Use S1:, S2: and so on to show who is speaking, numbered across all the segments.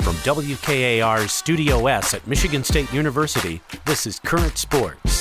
S1: From WKAR's Studio S at Michigan State University, this is Current Sports.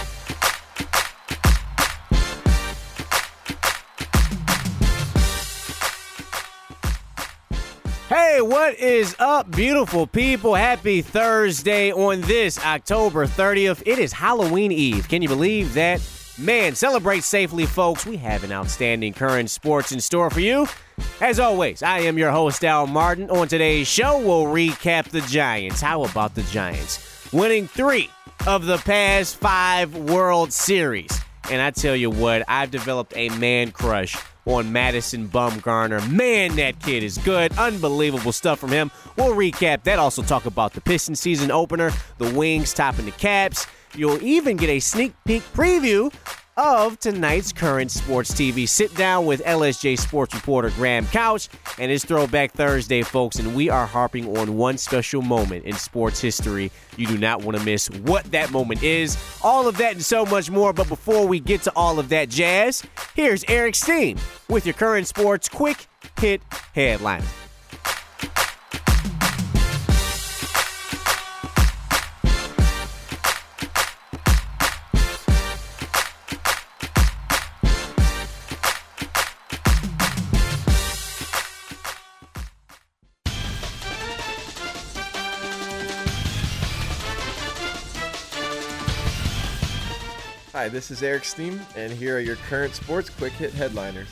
S2: Hey, what is up, beautiful people? Happy Thursday on this October 30th. It is Halloween Eve. Can you believe that? Man, celebrate safely, folks. We have an outstanding current sports in store for you. As always, I am your host, Al Martin. On today's show, we'll recap the Giants. How about the Giants? Winning 3 of the past 5 World Series. And I tell you what, I've developed a man crush on Madison Bumgarner. Man, that kid is good. Unbelievable stuff from him. We'll recap that. Also talk about the Pistons season opener, the Wings topping the Caps. You'll even get a sneak peek preview of tonight's current sports TV. Sit down with LSJ sports reporter Graham Couch and it's Throwback Thursday, folks, and we are harping on one special moment in sports history. You do not want to miss what that moment is. All of that and so much more, but before we get to all of that jazz, here's Eric Steen with your current sports quick hit headliner.
S3: Hi, this is Eric Steen, and here are your current sports quick hit headliners.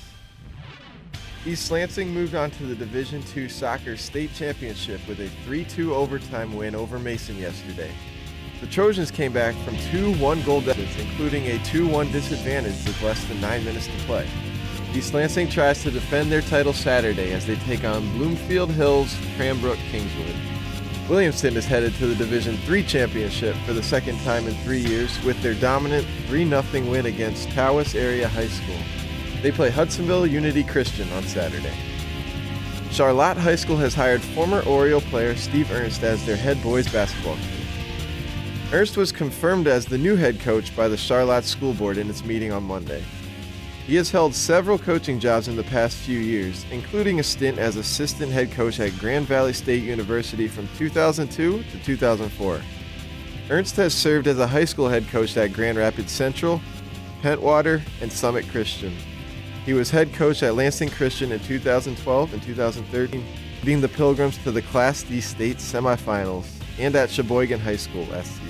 S3: East Lansing moved on to the Division II Soccer State Championship with a 3-2 overtime win over Mason yesterday. The Trojans came back from 2 one-goal deficits, including a 2-1 disadvantage with less than 9 minutes to play. East Lansing tries to defend their title Saturday as they take on Bloomfield Hills Cranbrook Kingswood. Williamston is headed to the Division III Championship for the second time in 3 years with their dominant 3-0 win against Tawas Area High School. They play Hudsonville Unity Christian on Saturday. Charlotte High School has hired former Oriole player Steve Ernst as their head boys basketball coach. Ernst was confirmed as the new head coach by the Charlotte School Board in its meeting on Monday. He has held several coaching jobs in the past few years, including a stint as assistant head coach at Grand Valley State University from 2002 to 2004. Ernst has served as a high school head coach at Grand Rapids Central, Pentwater, and Summit Christian. He was head coach at Lansing Christian in 2012 and 2013, leading the Pilgrims to the Class D state semifinals, and at Sheboygan High School last season.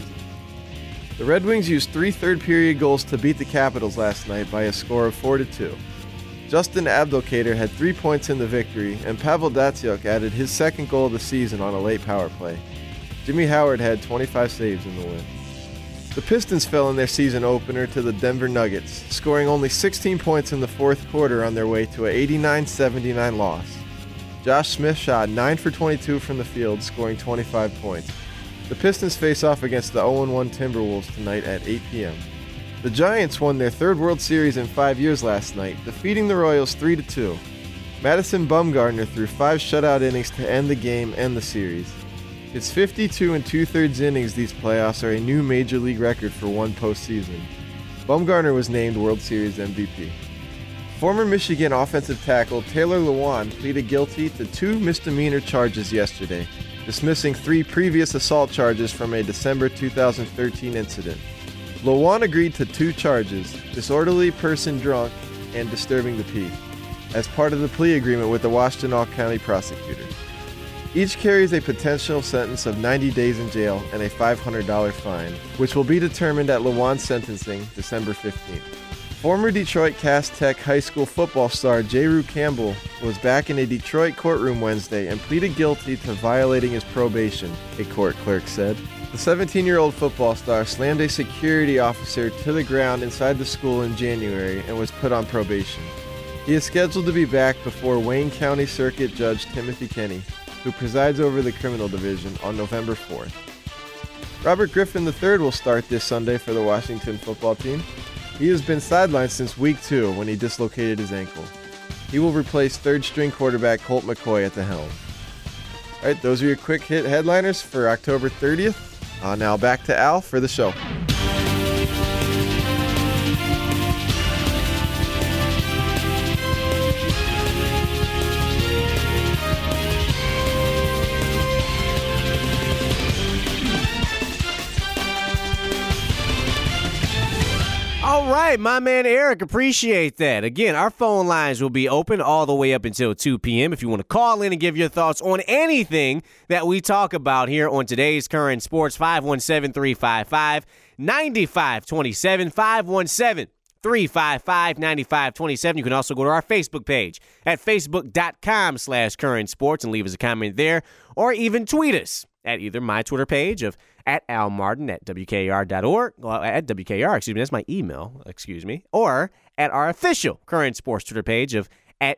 S3: The Red Wings used 3 third-period goals to beat the Capitals last night by a score of 4-2. Justin Abdelkader had 3 points in the victory, and Pavel Datsyuk added his second goal of the season on a late power play. Jimmy Howard had 25 saves in the win. The Pistons fell in their season opener to the Denver Nuggets, scoring only 16 points in the fourth quarter on their way to an 89-79 loss. Josh Smith shot 9 for 22 from the field, scoring 25 points. The Pistons face off against the 0-1 Timberwolves tonight at 8 p.m. The Giants won their 3rd World Series in 5 years last night, defeating the Royals 3-2. Madison Bumgarner threw 5 shutout innings to end the game and the series. His 52 2/3 innings these playoffs are a new Major League record for one postseason. Bumgarner was named World Series MVP. Former Michigan offensive tackle Taylor Lewan pleaded guilty to 2 misdemeanor charges yesterday, dismissing 3 previous assault charges from a December 2013 incident. Lewan agreed to 2 charges, disorderly person drunk and disturbing the peace, as part of the plea agreement with the Washtenaw County prosecutor. Each carries a potential sentence of 90 days in jail and a $500 fine, which will be determined at Lewan's sentencing December 15th. Former Detroit Cass Tech high school football star Jayru Campbell was back in a Detroit courtroom Wednesday and pleaded guilty to violating his probation, a court clerk said. The 17-year-old football star slammed a security officer to the ground inside the school in January and was put on probation. He is scheduled to be back before Wayne County Circuit Judge Timothy Kenny, who presides over the criminal division, on November 4th. Robert Griffin III will start this Sunday for the Washington football team. He has been sidelined since week 2 when he dislocated his ankle. He will replace third-string quarterback Colt McCoy at the helm. All right, those are your quick hit headliners for October 30th. Now back to Al for the show.
S2: All right, my man Eric, appreciate that. Again, our phone lines will be open all the way up until 2 p.m. if you want to call in and give your thoughts on anything that we talk about here on today's Current Sports. 517-355-9527, 517-355-9527. You can also go to our Facebook page at facebook.com/Current Sports and leave us a comment there, or even tweet us at either my Twitter page of @AlMartin at WKR.org, at WKR, excuse me, that's my email, excuse me, or at our official Current Sports Twitter page of at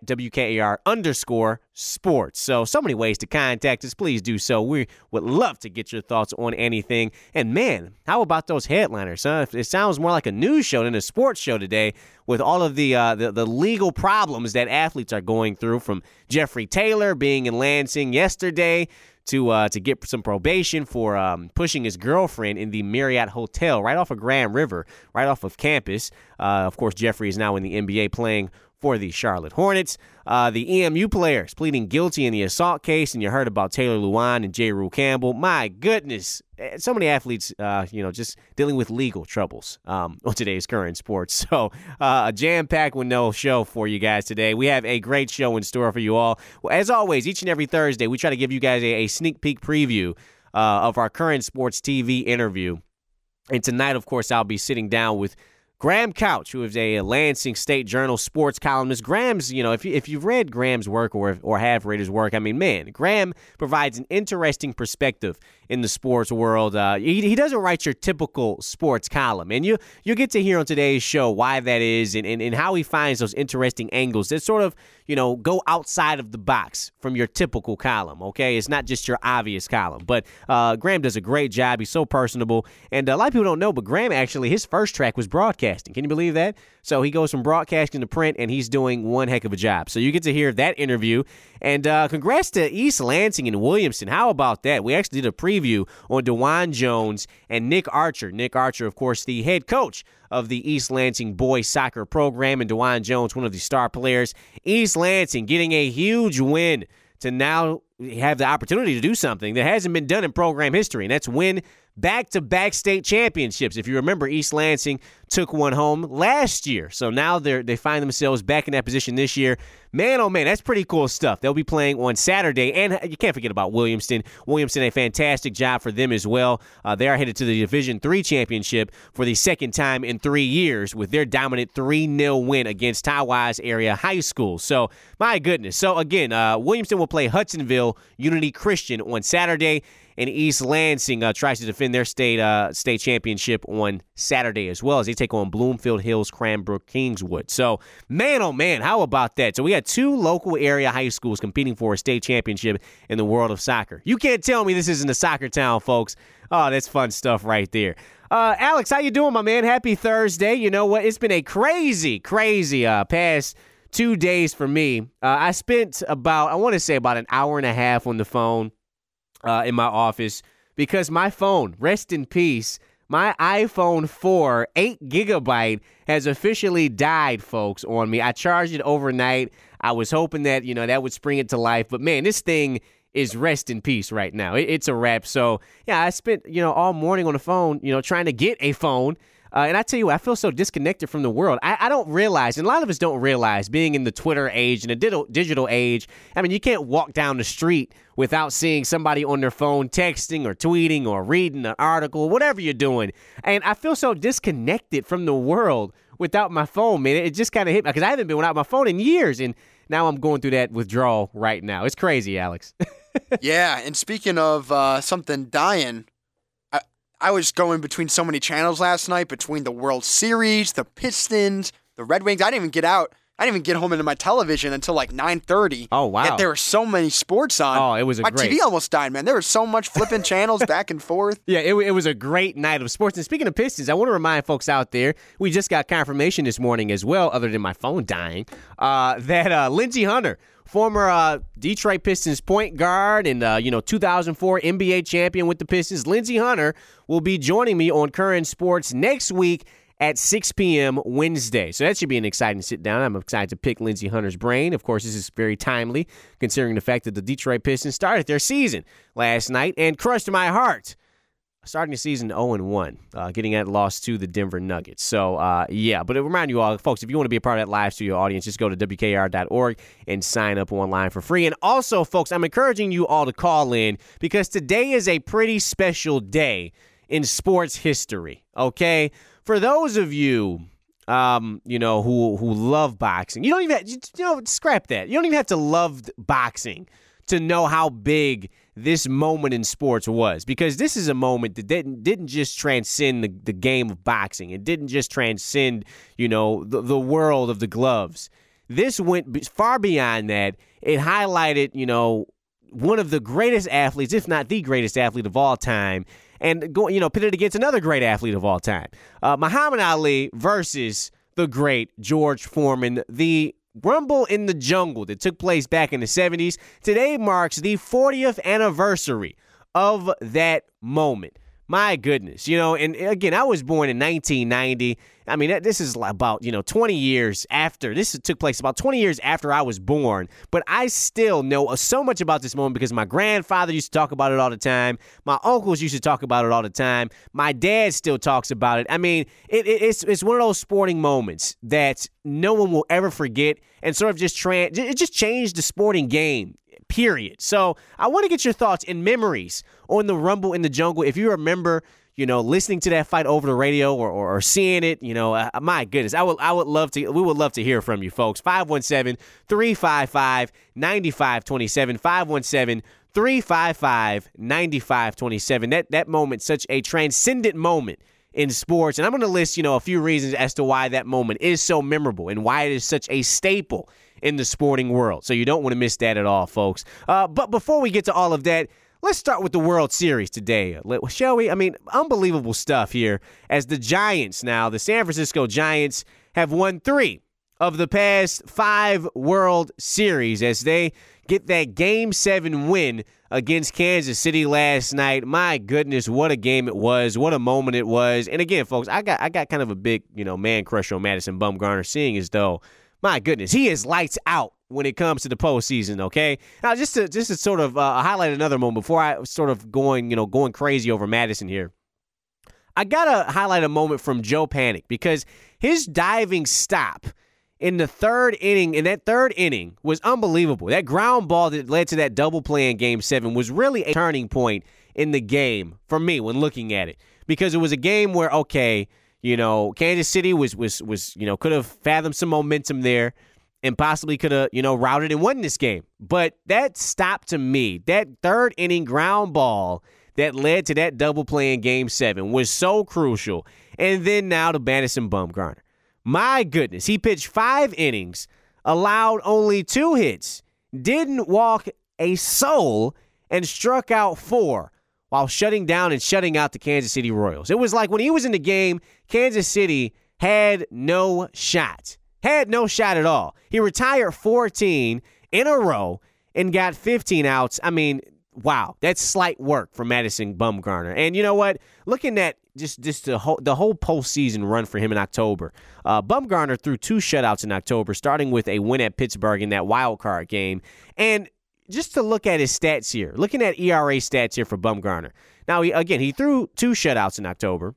S2: WKAR_sports. So many ways to contact us. Please do so. We would love to get your thoughts on anything. And man, how about those headliners, huh? It sounds more like a news show than a sports show today, with all of the legal problems that athletes are going through, from Jeffrey Taylor being in Lansing yesterday to get some probation for pushing his girlfriend in the Marriott Hotel right off of Grand River, right off of campus. Of course, Jeffrey is now in the NBA playing for the Charlotte Hornets. The EMU players pleading guilty in the assault case, and you heard about Taylor Lewan and J. Rue Campbell. My goodness, so many athletes, just dealing with legal troubles on today's Current Sports. So a jam-packed with no show for you guys today. We have a great show in store for you all. Well, as always, each and every Thursday, we try to give you guys a sneak peek preview of our Current Sports TV interview. And tonight, of course, I'll be sitting down with Graham Couch, who is a Lansing State Journal sports columnist. Graham's, if you've read Graham's work or have read his work, I mean, man, Graham provides an interesting perspective in the sports world. He doesn't write your typical sports column, and you'll get to hear on today's show why that is and how he finds those interesting angles that sort of, go outside of the box from your typical column, okay? It's not just your obvious column, but Graham does a great job. He's so personable, and a lot of people don't know, but Graham actually, his first track was broadcasting. Can you believe that? So he goes from broadcasting to print, and he's doing one heck of a job. So you get to hear that interview, and congrats to East Lansing and Williamston. How about that? We actually did a preview on DeJuan Jones and Nick Archer. Nick Archer, of course, the head coach of the East Lansing boys soccer program, and DeJuan Jones, one of the star players. East Lansing getting a huge win to now have the opportunity to do something that hasn't been done in program history, and that's win back-to-back state championships. If you remember, East Lansing took one home last year, so now they find themselves back in that position this year. Man, oh man, that's pretty cool stuff. They'll be playing on Saturday, and you can't forget about Williamston. Williamston, a fantastic job for them as well. They are headed to the Division III championship for the second time in 3 years with their dominant 3-0 win against Tawas Area High School. So, my goodness. So, again, Williamston will play Hudsonville Unity Christian on Saturday, and East Lansing tries to defend their state championship on Saturday as well, as they take on Bloomfield Hills Cranbrook Kingswood. So, man, oh man, how about that? So we got 2 local area high schools competing for a state championship in the world of soccer. You can't tell me this isn't a soccer town, folks. Oh, that's fun stuff right there. Alex, how you doing, my man? Happy Thursday. You know what? It's been a crazy past 2 days for me. I spent about an hour and a half on the phone in my office because my phone, rest in peace, my iPhone 4 8 gigabyte has officially died, folks, on me. I charged it overnight. I was hoping that, that would spring it to life. But, man, this thing is rest in peace right now. It's a wrap. So, yeah, I spent, all morning on the phone, trying to get a phone. And I tell you what, I feel so disconnected from the world. I don't realize, and a lot of us don't realize, being in the Twitter age and the digital age, I mean, you can't walk down the street without seeing somebody on their phone texting or tweeting or reading an article, whatever you're doing. And I feel so disconnected from the world without my phone, man. It just kind of hit me because I haven't been without my phone in years, and now I'm going through that withdrawal right now. It's crazy, Alex.
S4: Yeah, and speaking of something dying, I was going between so many channels last night, between the World Series, the Pistons, the Red Wings. I didn't even get out. I didn't even get home into my television until like 9:30.
S2: Oh, wow.
S4: Yet there were so many sports on.
S2: Oh, it was
S4: my
S2: great.
S4: TV almost died, man. There was so much flipping channels back and forth.
S2: Yeah, it was a great night of sports. And speaking of Pistons, I want to remind folks out there, we just got confirmation this morning as well, other than my phone dying, that Lindsey Hunter, former Detroit Pistons point guard and 2004 NBA champion with the Pistons, Lindsey Hunter will be joining me on Current Sports next week at 6 p.m. Wednesday. So that should be an exciting sit-down. I'm excited to pick Lindsey Hunter's brain. Of course, this is very timely, considering the fact that the Detroit Pistons started their season last night and crushed my heart starting the season 0-1, getting that loss to the Denver Nuggets. So, yeah, but I remind you all, folks, if you want to be a part of that live studio audience, just go to WKR.org and sign up online for free. And also, folks, I'm encouraging you all to call in because today is a pretty special day in sports history, okay? For those of you, who love boxing, you don't even have, scrap that. You don't even have to love boxing to know how big this moment in sports was, because this is a moment that didn't just transcend the game of boxing. It didn't just transcend, the world of the gloves. This went far beyond that. It highlighted, one of the greatest athletes, if not the greatest athlete of all time, and pitted against another great athlete of all time, Muhammad Ali versus the great George Foreman, the Rumble in the Jungle that took place back in the 70s. Today marks the 40th anniversary of that moment. My goodness, and again, I was born in 1990. I mean, this is about, 20 years after. This took place about 20 years after I was born. But I still know so much about this moment because my grandfather used to talk about it all the time. My uncles used to talk about it all the time. My dad still talks about it. I mean, it's one of those sporting moments that no one will ever forget, and sort of it just changed the sporting game. Period. So I want to get your thoughts and memories on the Rumble in the Jungle. If you remember, listening to that fight over the radio or seeing it, my goodness, we would love to hear from you folks. 517-355-9527, 517-355-9527. That moment, such a transcendent moment in sports. And I'm going to list, a few reasons as to why that moment is so memorable and why it is such a staple in the sporting world. So you don't want to miss that at all, folks. But before we get to all of that, let's start with the World Series today, shall we? I mean, unbelievable stuff here as the Giants now, the San Francisco Giants, have won 3 of the past 5 World Series as they get that Game 7 win against Kansas City last night. My goodness, what a game it was. What a moment it was. And again, folks, I got kind of a big, man crush on Madison Bumgarner, seeing as though, my goodness, he is lights out when it comes to the postseason, okay? Now, just to sort of highlight another moment before I sort of going crazy over Madison here, I got to highlight a moment from Joe Panik because his diving stop in the third inning, was unbelievable. That ground ball that led to that double play in Game 7 was really a turning point in the game for me when looking at it, because it was a game where, okay, Kansas City was could have fathomed some momentum there and possibly could have, routed and won this game. But that stop, to me, that third inning ground ball that led to that double play in Game 7 was so crucial. And then now to Madison Bumgarner. My goodness, he pitched 5 innings, allowed only 2 hits, didn't walk a soul, and struck out 4 while shutting down and shutting out the Kansas City Royals. It was like when he was in the game, Kansas City had no shot. Had no shot at all. He retired 14 in a row and got 15 outs. I mean, wow, that's slight work for Madison Bumgarner. And you know what? Looking at just the whole postseason run for him in October, Bumgarner threw 2 shutouts in October, starting with a win at Pittsburgh in that wild card game. And just to look at his stats here, looking at ERA stats here for Bumgarner. Now, he threw 2 shutouts in October.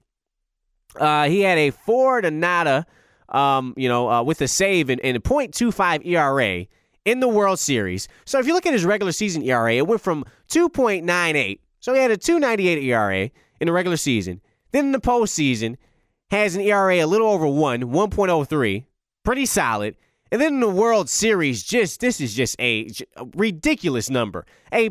S2: He had a 4-0, with a save and a .25 ERA in the World Series. So if you look at his regular season ERA, it went from 2.98. So he had a 2.98 ERA in the regular season. Then in the postseason, has an ERA a little over 1.03. Pretty solid. And then in the World Series, this is just a ridiculous number. A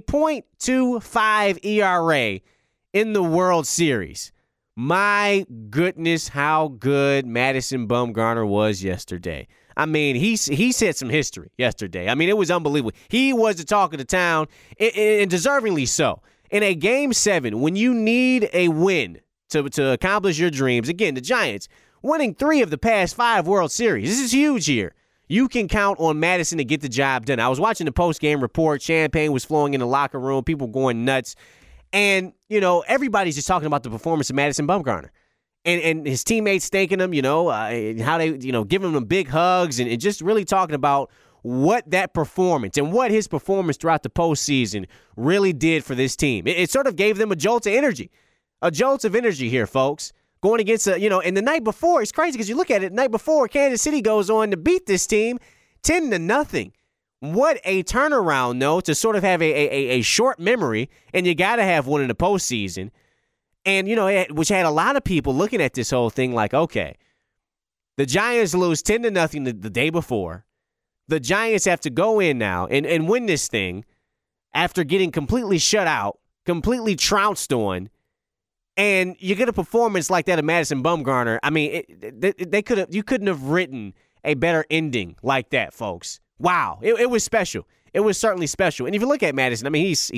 S2: .25 ERA in the World Series. My goodness, how good Madison Bumgarner was yesterday. I mean, he set some history yesterday. I mean, it was unbelievable. He was the talk of the town, and deservingly so. In a Game 7, when you need a win to accomplish your dreams, again, the Giants winning 3 of the past 5 World Series. This is huge here. You can count on Madison to get the job done. I was watching the post-game report. Champagne was flowing in the locker room. People going nuts. And, everybody's just talking about the performance of Madison Bumgarner. And his teammates thanking him, how they, giving him big hugs and just really talking about what that performance and what his performance throughout the postseason really did for this team. It sort of gave them a jolt of energy. A jolt of energy here, folks. Going against and the night before, it's crazy because you look at it, the night before, Kansas City goes on to beat this team 10-0. What a turnaround, though, to sort of have a short memory, and you got to have one in the postseason. And, which had a lot of people looking at this whole thing like, okay, the Giants lose 10-0 the day before. The Giants have to go in now and win this thing after getting completely shut out, completely trounced on. And you get a performance like that of Madison Bumgarner. I mean, you couldn't have written a better ending like that, folks. Wow, it was special. It was certainly special. And if you look at Madison, I mean, he's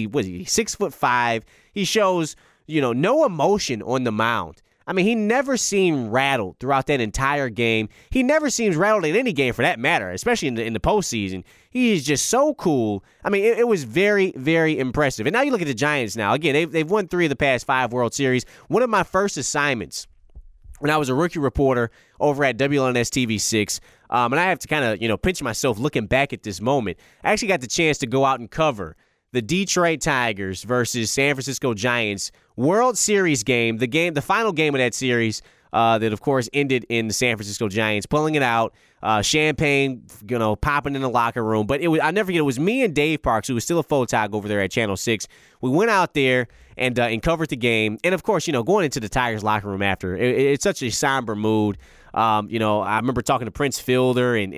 S2: 6'5". He shows no emotion on the mound. I mean, he never seemed rattled throughout that entire game. He never seems rattled in any game for that matter, especially in the postseason. He is just so cool. I mean, it was very, very impressive. And now you look at the Giants now. Again, they've won 3 of the past 5 World Series. One of my first assignments when I was a rookie reporter over at WLNS TV6, and I have to kind of, pinch myself looking back at this moment. I actually got the chance to go out and cover the Detroit Tigers versus San Francisco Giants World Series game, the final game of that series that, of course, ended in the San Francisco Giants pulling it out, champagne, popping in the locker room. But I'll never forget, it was me and Dave Parks, who was still a photog over there at Channel 6. We went out there and covered the game. And, of course, going into the Tigers locker room after, it's such a somber mood. I remember talking to Prince Fielder and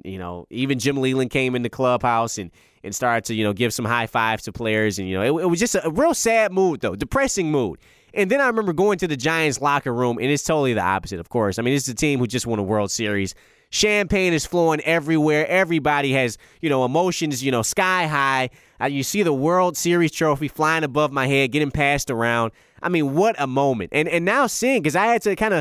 S2: even Jim Leland came in the clubhouse and started to, give some high fives to players. And, it was just a real sad mood, though, depressing mood. And then I remember going to the Giants locker room, and it's totally the opposite, of course. I mean, this is a team who just won a World Series. Champagne is flowing everywhere. Everybody has, emotions, sky high. You see the World Series trophy flying above my head, getting passed around. I mean, what a moment. And now seeing, because I had to kind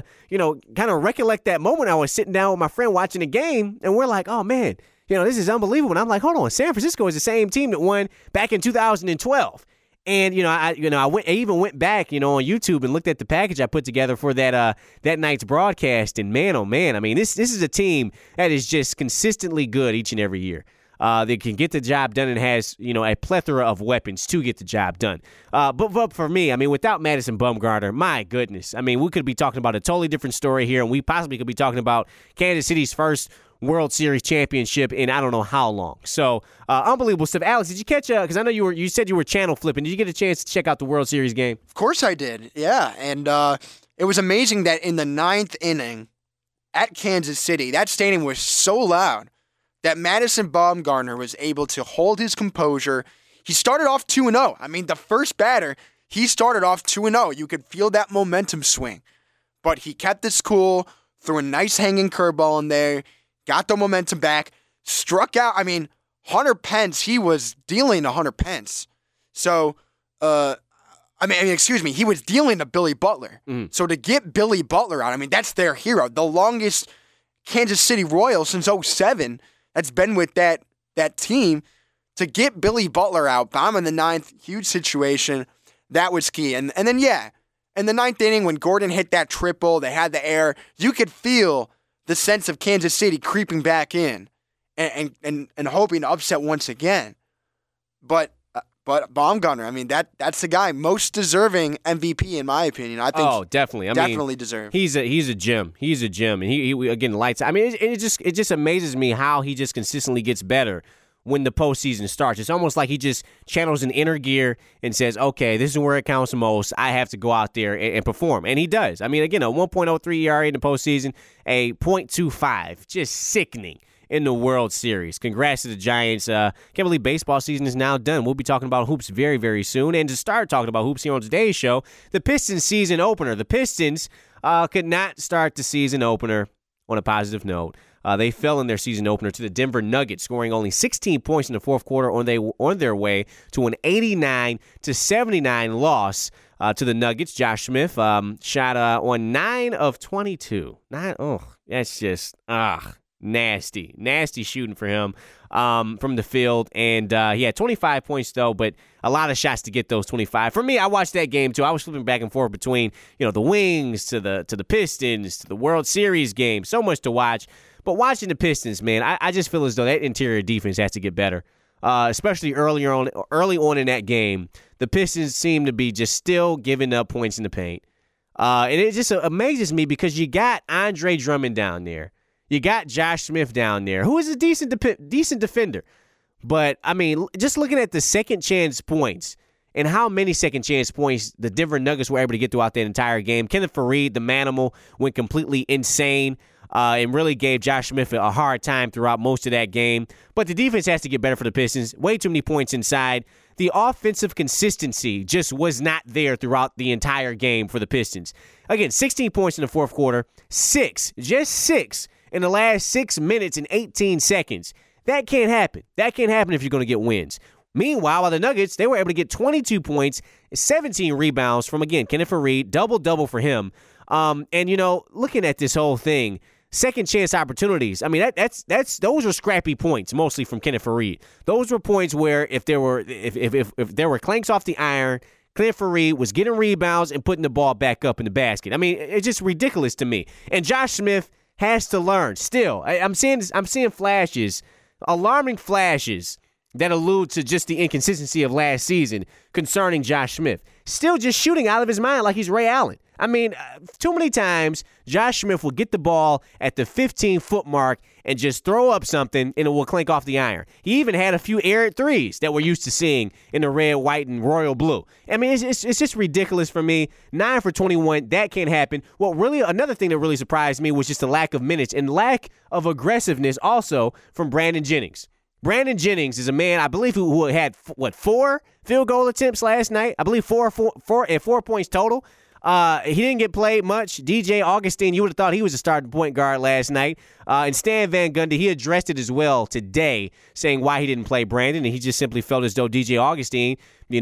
S2: of recollect that moment. I was sitting down with my friend watching the game, and we're like, oh, man, this is unbelievable. And I'm like, hold on, San Francisco is the same team that won back in 2012. And, I even went back, on YouTube and looked at the package I put together for that night's broadcast. And man, oh man, I mean, this is a team that is just consistently good each and every year. They can get the job done and has, a plethora of weapons to get the job done. But for me, I mean, without Madison Bumgarner, my goodness, I mean, we could be talking about a totally different story here, and we possibly could be talking about Kansas City's first World Series championship in I don't know how long. So, unbelievable stuff. Alex, did you catch because I know you said you were channel flipping. Did you get a chance to check out the World Series game?
S4: Of course I did, yeah. And it was amazing that in the 9th inning at Kansas City, that stadium was so loud that Madison Bumgarner was able to hold his composure. He started off 2-0. I mean, the first batter, he started off 2-0. You could feel that momentum swing. But he kept his cool, threw a nice hanging curveball in there, got the momentum back, struck out. I mean, Hunter Pence, he was dealing to Hunter Pence. So, he was dealing to Billy Butler. So to get Billy Butler out, I mean, that's their hero. The longest Kansas City Royal since 2007 that's been with that team. To get Billy Butler out, bomb in the 9th, huge situation. That was key. And then, yeah, in the 9th inning when Gordon hit that triple, they had the air, you could feel the sense of Kansas City creeping back in and hoping to upset once again. But Bumgarner, I mean, that's the guy most deserving MVP in my opinion. I think
S2: definitely.
S4: Definitely deserved.
S2: He's a gem. He's a gem, and he again lights. I mean, it just amazes me how he just consistently gets better when the postseason starts. It's almost like he just channels an inner gear and says, okay, this is where it counts the most. I have to go out there and perform. And he does. I mean, again, a 1.03 ERA in the postseason, a .25, just sickening in the World Series. Congrats to the Giants. Can't believe baseball season is now done. We'll be talking about hoops very, very soon. And to start talking about hoops here on today's show, the Pistons season opener. The Pistons could not start the season opener on a positive note. They fell in their season opener to the Denver Nuggets, scoring only 16 points in the fourth quarter on their way to an 89-79 loss to the Nuggets. Josh Smith shot on 9 of 22. That's just nasty shooting for him from the field. And he had 25 points, though, but a lot of shots to get those 25. For me, I watched that game, too. I was flipping back and forth between the Wings to the Pistons to the World Series game. So much to watch. But watching the Pistons, man, I just feel as though that interior defense has to get better. especially early on in that game. The Pistons seem to be just still giving up points in the paint. And it just amazes me because you got Andre Drummond down there. You got Josh Smith down there, who is a decent defender. But, I mean, just looking at the second chance points and how many second chance points the Denver Nuggets were able to get throughout that entire game. Kenneth Faried, the manimal, went completely insane and really gave Josh Smith a hard time throughout most of that game. But the defense has to get better for the Pistons. Way too many points inside. The offensive consistency just was not there throughout the entire game for the Pistons. Again, 16 points in the fourth quarter, just six in the last 6 minutes and 18 seconds. That can't happen. That can't happen if you're going to get wins. Meanwhile, while the Nuggets, they were able to get 22 points, 17 rebounds from, again, Kenneth Faried, double-double for him. And, looking at this whole thing, second chance opportunities. I mean, those were scrappy points, mostly from Kenneth Faried. Those were points where if there were clanks off the iron, Kenneth Faried was getting rebounds and putting the ball back up in the basket. I mean, it's just ridiculous to me. And Josh Smith has to learn. Still, I'm seeing flashes, alarming flashes that allude to just the inconsistency of last season concerning Josh Smith. Still just shooting out of his mind like he's Ray Allen. I mean, too many times Josh Smith will get the ball at the 15-foot mark and just throw up something and it will clink off the iron. He even had a few errant threes that we're used to seeing in the red, white, and royal blue. I mean, it's just ridiculous for me. 9 for 21, that can't happen. Well, really, another thing that really surprised me was just the lack of minutes and lack of aggressiveness also from Brandon Jennings. Brandon Jennings is a man, I believe, who had, 4 field goal attempts last night? I believe 4 points total. He didn't get played much. DJ Augustin, you would have thought he was a starting point guard last night. And Stan Van Gundy, he addressed it as well today, saying why he didn't play Brandon, and he just simply felt as though DJ Augustin,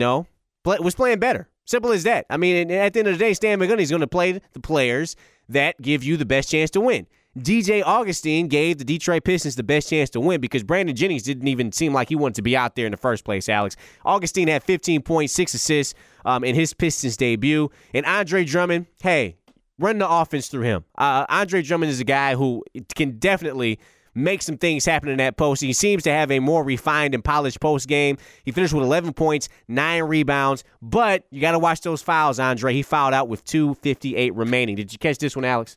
S2: was playing better. Simple as that. I mean, at the end of the day, Stan Van Gundy is going to play the players that give you the best chance to win. DJ Augustin gave the Detroit Pistons the best chance to win because Brandon Jennings didn't even seem like he wanted to be out there in the first place, Alex. Augustin had 15 points, 6 assists in his Pistons debut. And Andre Drummond, hey, run the offense through him. Andre Drummond is a guy who can definitely make some things happen in that post. He seems to have a more refined and polished post game. He finished with 11 points, 9 rebounds. But you got to watch those fouls, Andre. He fouled out with 2:58 remaining. Did you catch this one, Alex?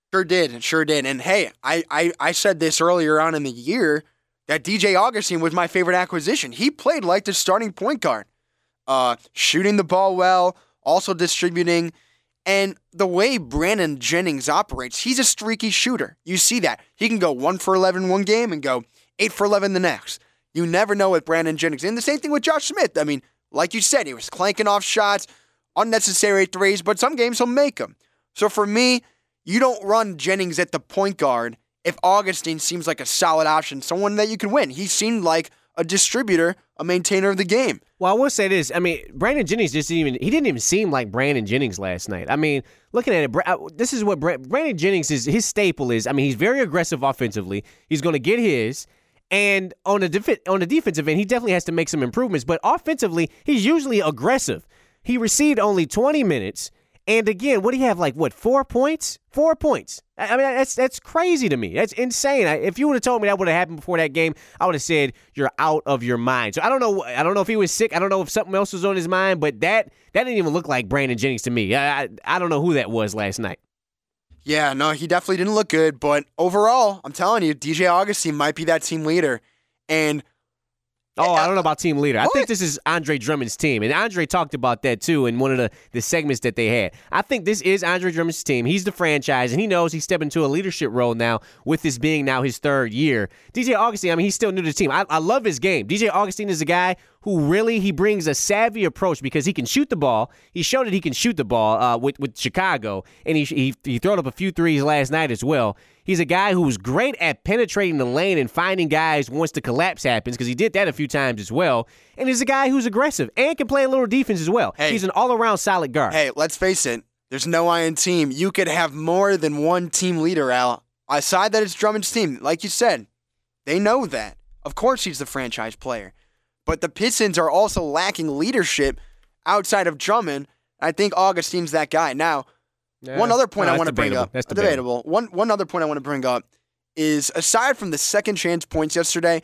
S4: Sure did. And hey, I said this earlier on in the year that DJ Augustin was my favorite acquisition. He played like the starting point guard, shooting the ball well, also distributing. And the way Brandon Jennings operates, he's a streaky shooter. You see that. He can go 1 for 11 one game and go 8 for 11 the next. You never know with Brandon Jennings. And the same thing with Josh Smith. I mean, like you said, he was clanking off shots, unnecessary threes, but some games he'll make them. So for me, you don't run Jennings at the point guard if Augustin seems like a solid option, someone that you can win. He seemed like a distributor, a maintainer of the game.
S2: Well, I will say this. I mean, Brandon Jennings didn't even seem like Brandon Jennings last night. I mean, looking at it, this is what Brandon Jennings is. His staple is, I mean, he's very aggressive offensively. He's going to get his. And on the defensive end, he definitely has to make some improvements. But offensively, he's usually aggressive. He received only 20 minutes. And again, what do you have, 4 points? 4 points. I mean, that's crazy to me. That's insane. If you would have told me that would have happened before that game, I would have said you're out of your mind. So I don't know if he was sick. I don't know if something else was on his mind, but that didn't even look like Brandon Jennings to me. I don't know who that was last night.
S4: Yeah, no, he definitely didn't look good. But overall, I'm telling you, DJ Augustin might be that team leader. And
S2: I don't know about team leader. I think this is Andre Drummond's team. And Andre talked about that, too, in one of the segments that they had. I think this is Andre Drummond's team. He's the franchise, and he knows he's stepping into a leadership role now, with this being now his 3rd year. DJ Augustin, I mean, he's still new to the team. I love his game. DJ Augustin is a guy who really, he brings a savvy approach because he can shoot the ball. He showed that he can shoot the ball with Chicago, and he threw up a few threes last night as well. He's a guy who's great at penetrating the lane and finding guys once the collapse happens, because he did that a few times as well. And he's a guy who's aggressive and can play a little defense as well. Hey, he's an all-around solid guard.
S4: Hey, let's face it. There's no iron team. You could have more than one team leader, Al. Aside that it's Drummond's team. Like you said, they know that. Of course he's the franchise player. But the Pistons are also lacking leadership outside of Drummond. I think Augustin's that guy. Now, one other point I want to bring up.
S2: That's debatable.
S4: One other point I want to bring up is, aside from the second chance points yesterday,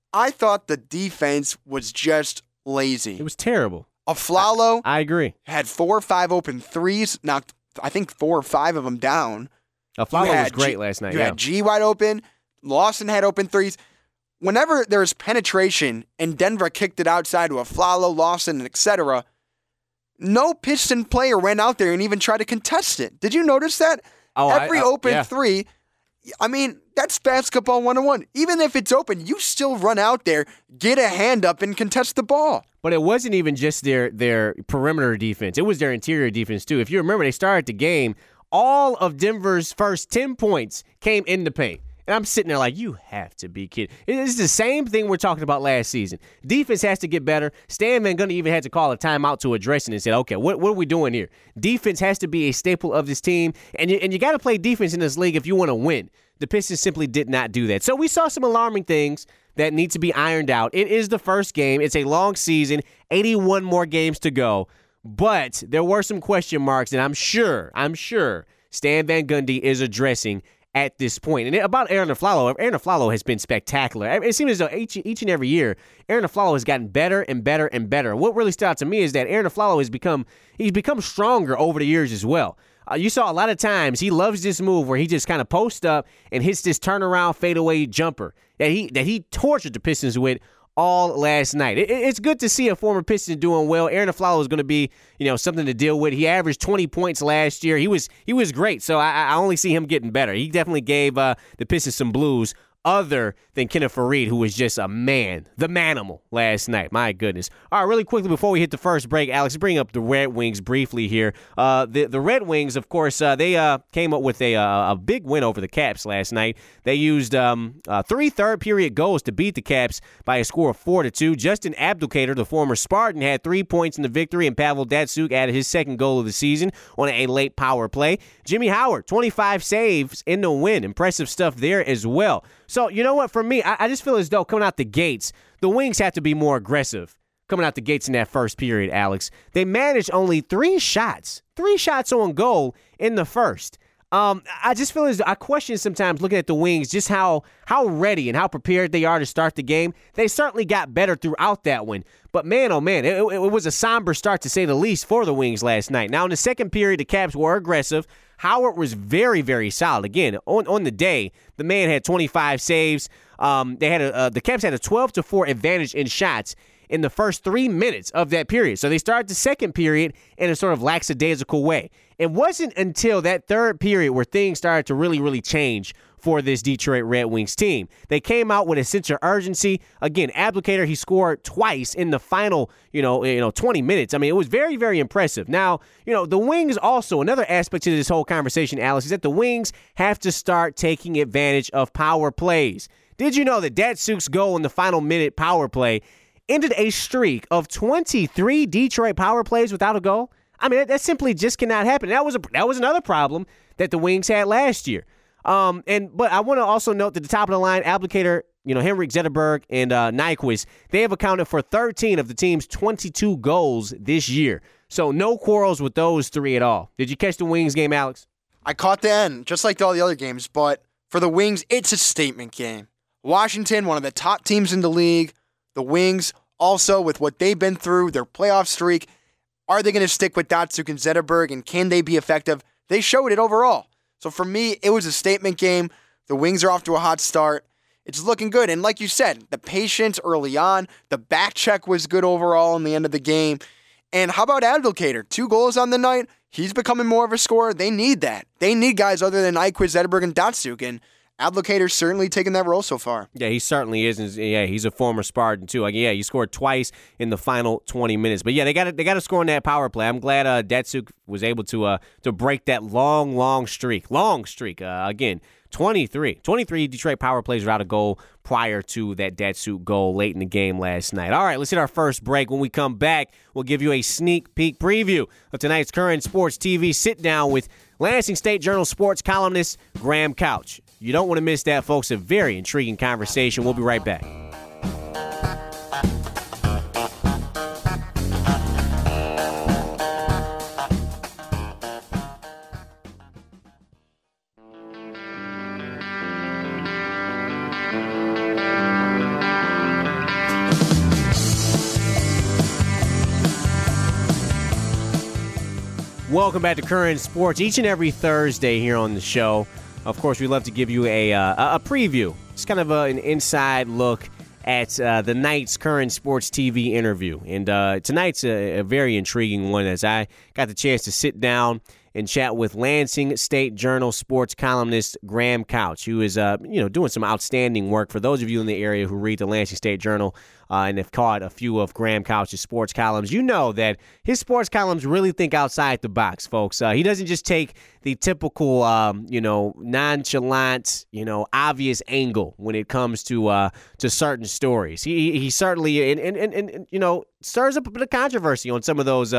S4: I thought the defense was just lazy.
S2: It was terrible.
S4: Aflalo
S2: I agree.
S4: had 4 or 5 open threes, knocked, I think, 4 or 5 of them down.
S2: Aflalo was great last night.
S4: You had G wide open. Lawson had open threes. Whenever there was penetration and Denver kicked it outside to Aflalo, Lawson, etc., no Piston player went out there and even tried to contest it. Did you notice that? Every open three, I mean, that's basketball 101. Even if it's open, you still run out there, get a hand up, and contest the ball.
S2: But it wasn't even just their perimeter defense. It was their interior defense, too. If you remember, they started the game, all of Denver's first 10 points came in the paint. And I'm sitting there like, you have to be kidding. It's the same thing we're talking about last season. Defense has to get better. Stan Van Gundy even had to call a timeout to address it and said, okay, what are we doing here? Defense has to be a staple of this team, and you got to play defense in this league if you want to win. The Pistons simply did not do that. So we saw some alarming things that need to be ironed out. It is the first game. It's a long season, 81 more games to go. But there were some question marks, and I'm sure Stan Van Gundy is addressing at this point. And about Aaron Aflalo has been spectacular. It seems as though each and every year, Aaron Aflalo has gotten better and better and better. What really stood out to me is that Aaron Aflalo has become stronger over the years as well. You saw a lot of times he loves this move where he just kind of posts up and hits this turnaround fadeaway jumper that he tortured the Pistons with all last night. It's good to see a former Piston doing well. Aaron Aflalo is going to be, something to deal with. He averaged 20 points last year. He was great, so I only see him getting better. He definitely gave the Pistons some blues, other than Kenneth Faried, who was just the manimal last night. My goodness. All right, really quickly before we hit the first break, Alex, bring up the Red Wings briefly here. The Red Wings, of course, they came up with a big win over the Caps last night. They used 3 third-period goals to beat the Caps by a score of 4-2. Justin Abdelkader, the former Spartan, had 3 points in the victory, and Pavel Datsyuk added his second goal of the season on a late power play. Jimmy Howard, 25 saves in the win. Impressive stuff there as well. So, you know what? For me, I just feel as though coming out the gates, the Wings have to be more aggressive coming out the gates in that first period, Alex. They managed only 3 shots on goal in the first. I just feel as though I question sometimes looking at the Wings just how ready and how prepared they are to start the game. They certainly got better throughout that one. But man, oh man, it was a somber start to say the least for the Wings last night. Now in the second period, the Caps were aggressive. Howard was very, very solid. Again, on the day, the man had 25 saves. The Caps had a 12-4 advantage in shots in the first 3 minutes of that period. So they started the second period in a sort of lackadaisical way. It wasn't until that third period where things started to really, really change for this Detroit Red Wings team. They came out with a sense of urgency. Again, Abdelkader, he scored twice in the final, 20 minutes. I mean, it was very, very impressive. Now, the Wings also, another aspect to this whole conversation, Alice, is that the Wings have to start taking advantage of power plays. Did you know that Datsyuk's goal in the final minute power play ended a streak of 23 Detroit power plays without a goal? I mean, that simply just cannot happen. That was another problem that the Wings had last year. But I want to also note that the top of the line, Abdelkader, Henrik Zetterberg, and Nyquist, they have accounted for 13 of the team's 22 goals this year. So no quarrels with those 3 at all. Did you catch the Wings game, Alex?
S4: I caught the end, just like all the other games. But for the Wings, it's a statement game. Washington, one of the top teams in the league. The Wings, also with what they've been through, their playoff streak. Are they going to stick with Datsyuk and Zetterberg, and can they be effective? They showed it overall. So for me, it was a statement game. The Wings are off to a hot start. It's looking good. And like you said, the patience early on, the back check was good overall in the end of the game. And how about Abdelkader? 2 goals on the night. He's becoming more of a scorer. They need that. They need guys other than Nyquist, Zetterberg, and Datsyuk. And Abdelkader's certainly taken that role so far.
S2: Yeah, he certainly is. And yeah, he's a former Spartan too. He scored twice in the final 20 minutes. But yeah, they got to score on that power play. I'm glad Datsyuk was able to break that long streak. Again, 23 Detroit power plays without a goal prior to that Datsyuk goal late in the game last night. All right, let's hit our first break. When we come back, we'll give you a sneak peek preview of tonight's Current Sports TV sit-down with Lansing State Journal sports columnist Graham Couch. You don't want to miss that, folks. A very intriguing conversation. We'll be right back. Welcome back to Current Sports. Each and every Thursday here on the show, of course, we love to give you a preview. It's kind of an inside look at the night's Current Sports TV interview. And tonight's a very intriguing one, as I got the chance to sit down and chat with Lansing State Journal sports columnist Graham Couch, who is doing some outstanding work. For those of you in the area who read the Lansing State Journal and have caught a few of Graham Couch's sports columns, you know that his sports columns really think outside the box, folks. He doesn't just take the typical, nonchalant, obvious angle when it comes to certain stories. He certainly and stirs up a bit of controversy on some of those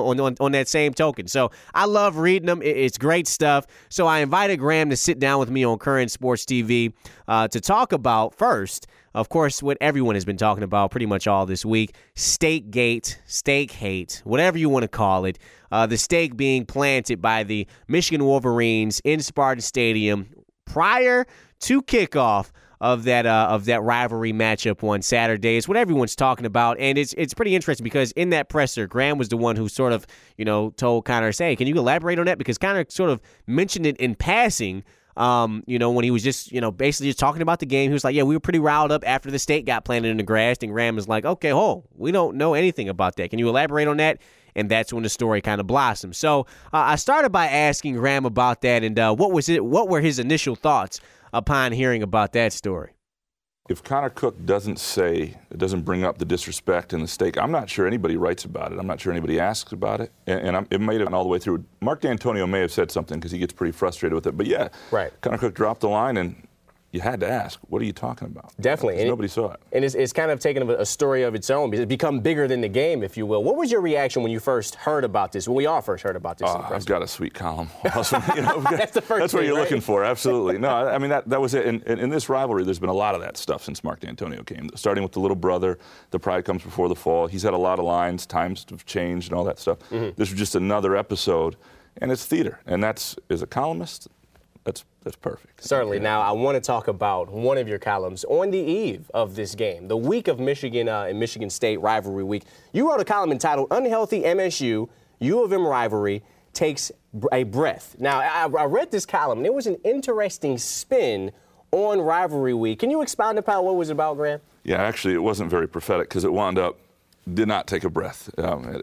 S2: on that same token. So I love reading them. It's great stuff. So I invited Graham to sit down with me on Current Sports TV to talk about, first, of course, what everyone has been talking about pretty much all this week, Stakegate, Stake Hate, whatever you want to call it. The stake being planted by the Michigan Wolverines in Spartan Stadium prior to kickoff of that rivalry matchup on Saturday. It's what everyone's talking about, and it's pretty interesting because in that presser, Graham was the one who sort of, told Connor, say, can you elaborate on that? Because Connor sort of mentioned it in passing, when he was just, basically just talking about the game. He was like, yeah, we were pretty riled up after the stake got planted in the grass, and Graham was like, okay, we don't know anything about that. Can you elaborate on that? And that's when the story kind of blossomed. So I started by asking Graham about that, and what were his initial thoughts upon hearing about that story?
S5: If Connor Cook doesn't bring up the disrespect and the stake, I'm not sure anybody writes about it. I'm not sure anybody asks about it. And it made it all the way through. Mark D'Antonio may have said something because he gets pretty frustrated with it. But, yeah,
S2: right.
S5: Connor Cook dropped the line, and you had to ask, what are you talking about?
S2: Definitely.
S5: Nobody saw it.
S2: And it's kind of taken a story of its own. It's become bigger than the game, if you will. What was your reaction when you first heard about this, when we all first heard about this?
S5: I've got a sweet column.
S2: That's the first
S5: That's what
S2: thing,
S5: you're
S2: right?
S5: looking for, absolutely. No, I mean, that was it. And in this rivalry, there's been a lot of that stuff since Mark D'Antonio came, starting with the little brother, the pride comes before the fall. He's had a lot of lines, times have changed and all that stuff. Mm-hmm. This was just another episode, and it's theater. And as a columnist, that's perfect.
S2: Certainly. Yeah. Now, I want to talk about one of your columns on the eve of this game, the week of Michigan and Michigan State rivalry week. You wrote a column entitled Unhealthy MSU, U of M Rivalry Takes a Breath. Now, I read this column, and it was an interesting spin on rivalry week. Can you expound upon what it was about, Graham?
S5: Yeah, actually, it wasn't very prophetic because it wound up did not take a breath.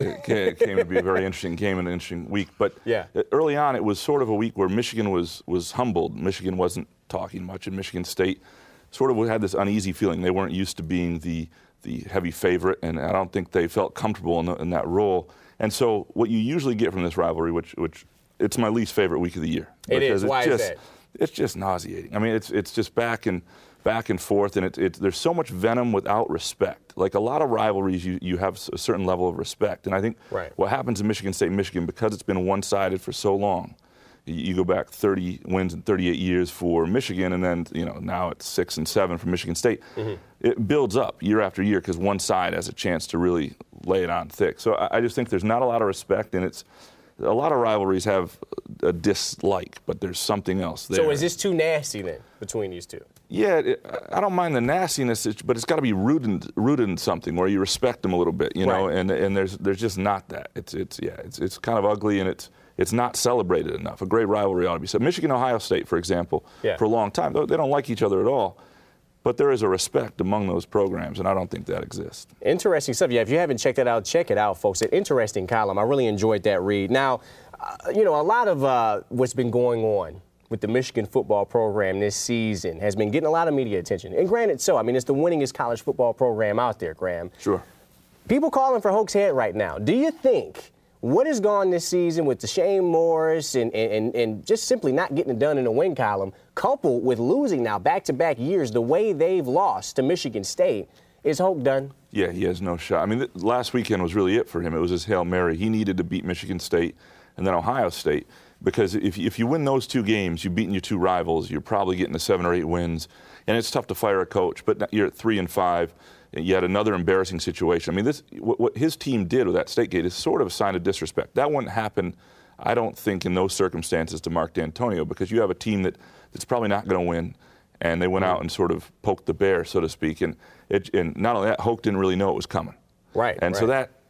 S5: It came to be a very interesting game and an interesting week. But early on, it was sort of a week where Michigan was humbled. Michigan wasn't talking much, and Michigan State sort of had this uneasy feeling. They weren't used to being the heavy favorite, and I don't think they felt comfortable in that role. And so what you usually get from this rivalry, which it's my least favorite week of the year.
S2: It is. Why is that?
S5: It's just nauseating. I mean, it's just back and forth, and there's so much venom without respect. Like a lot of rivalries, you have a certain level of respect. And I think what happens in Michigan State and Michigan, because it's been one-sided for so long, you go back 30 wins in 38 years for Michigan, and then now it's 6 and 7 for Michigan State. Mm-hmm. It builds up year after year because one side has a chance to really lay it on thick. So I just think there's not a lot of respect, and a lot of rivalries have a dislike, but there's something else there.
S2: So is this too nasty then between these two?
S5: Yeah, I don't mind the nastiness, but it's got to be rooted in something where you respect them a little bit, know. And there's just not that. It's kind of ugly, and it's not celebrated enough. A great rivalry ought to be. So Michigan, Ohio State, for example, for a long time, they don't like each other at all. But there is a respect among those programs, and I don't think that exists.
S2: Interesting stuff. Yeah, if you haven't checked that out, check it out, folks. An interesting column. I really enjoyed that read. Now, a lot of what's been going on with the Michigan football program this season has been getting a lot of media attention. And granted so. I mean, it's the winningest college football program out there, Graham.
S5: Sure.
S2: People calling for Hoke's head right now. Do you think what has gone this season with Shane Morris and just simply not getting it done in the win column, coupled with losing now back-to-back years the way they've lost to Michigan State, is Hoke done?
S5: Yeah, he has no shot. I mean, last weekend was really it for him. It was his Hail Mary. He needed to beat Michigan State and then Ohio State. Because if you win those two games, you've beaten your two rivals, you're probably getting to 7 or 8 wins. And it's tough to fire a coach, but you're at 3 and 5. You had another embarrassing situation. I mean, what his team did with that Stakegate is sort of a sign of disrespect. That wouldn't happen, I don't think, in those circumstances to Mark D'Antonio, because you have a team that's probably not going to win, and they went out and sort of poked the bear, so to speak. And not only that, Hoke didn't really know it was coming.
S2: Right.
S5: And so that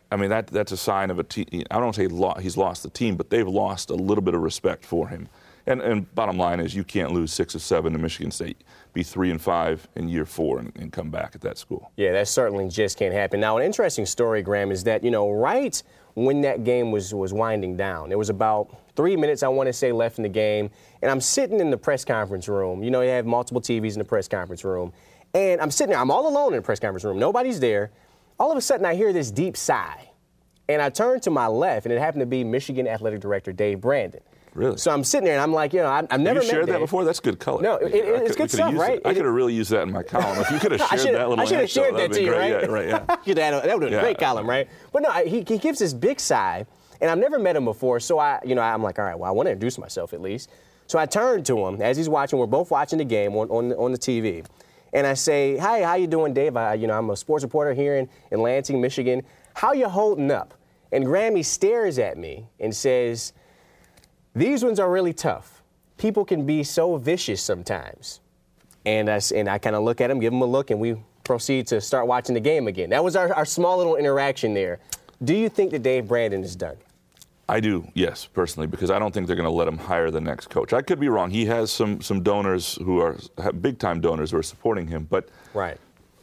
S5: I mean, that's a sign of a team. I don't say he's lost the team, but they've lost a little bit of respect for him. And bottom line is, you can't lose 6 or 7 to Michigan State, be 3-5 in year 4 and come back at that school.
S2: Yeah, that certainly just can't happen. Now, an interesting story, Graham, is that, right when that game was winding down, there was about 3 minutes, I want to say, left in the game, and I'm sitting in the press conference room. You have multiple TVs in the press conference room, and I'm sitting there. I'm all alone in the press conference room. Nobody's there. All of a sudden, I hear this deep sigh, and I turn to my left, and it happened to be Michigan Athletic Director Dave Brandon.
S5: Really?
S2: So I'm sitting there, and I'm like, I've never met
S5: you shared
S2: Dave.
S5: that before? That's good color.
S2: No, it's good stuff, right?
S5: I could have really used that in my column. If you could have shared that little
S2: I should have shared that to you, right?
S5: Yeah, right, yeah.
S2: That would have been a great column, right? But no, he gives this big sigh, and I've never met him before, so I'm like, all right, well, I want to introduce myself at least. So I turn to him as he's watching. We're both watching the game on the TV. And I say, hi, how you doing, Dave? I'm a sports reporter here in Lansing, Michigan. How you holding up? And Grammy stares at me and says, these ones are really tough. People can be so vicious sometimes. And I kind of look at him, give him a look, and we proceed to start watching the game again. That was our small little interaction there. Do you think that Dave Brandon is done?
S5: I do, yes, personally, because I don't think they're going to let him hire the next coach. I could be wrong. He has some donors who are big-time donors who are supporting him, but
S2: right.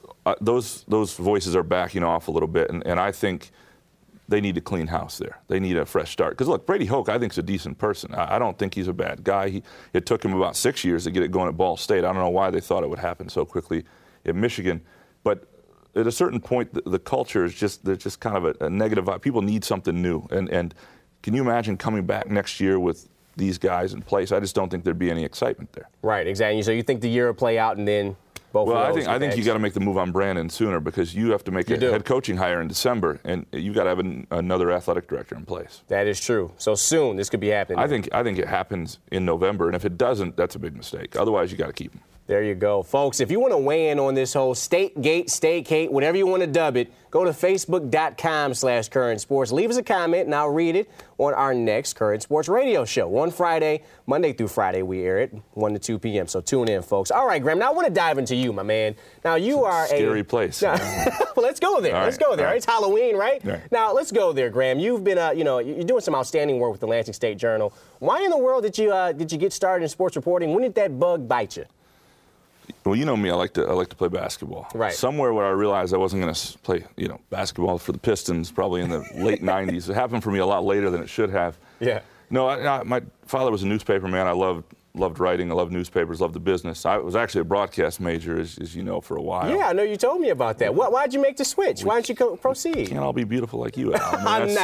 S5: Those voices are backing off a little bit, and I think they need to clean house there. They need a fresh start. Because, look, Brady Hoke, I think, is a decent person. I don't think he's a bad guy. It took him about 6 years to get it going at Ball State. I don't know why they thought it would happen so quickly at Michigan. But at a certain point, the culture is just kind of a negative vibe. People need something new. And can you imagine coming back next year with these guys in place? I just don't think there'd be any excitement there.
S2: Right, exactly. So you think the year will play out and then both of those?
S5: I think you got to make the move on Brandon sooner, because you have to make a head coaching hire in December, and you got to have another athletic director in place.
S2: That is true. So soon this could be happening.
S5: I think it happens in November, and if it doesn't, that's a big mistake. Otherwise, you got to keep him.
S2: There you go. Folks, if you want to weigh in on this whole State-gate, State-hate, whatever you want to dub it, go to Facebook.com/Current Sports. Leave us a comment, and I'll read it on our next Current Sports radio show. On Friday, Monday through Friday, we air it 1 to 2 p.m., so tune in, folks. All right, Graham, now I want to dive into you, my man. Now, you are a
S5: scary place.
S2: Well, let's go there. Let's go there. It's Halloween, right?
S5: Right.
S2: Now, let's go there, Graham. You've been, you're doing some outstanding work with the Lansing State Journal. Why in the world did you get started in sports reporting? When did that bug bite you?
S5: Well, you know me. I like to play basketball.
S2: Right.
S5: Somewhere where I realized I wasn't going to play, basketball for the Pistons, probably in the late '90s. It happened for me a lot later than it should have.
S2: Yeah.
S5: No, my father was a newspaper man. I loved writing. I loved newspapers. Loved the business. I was actually a broadcast major, as you know, for a while.
S2: Yeah, I know you told me about that. Why'd you make the switch? Why don't you proceed?
S5: Can't all be beautiful like you, Al.
S2: I'm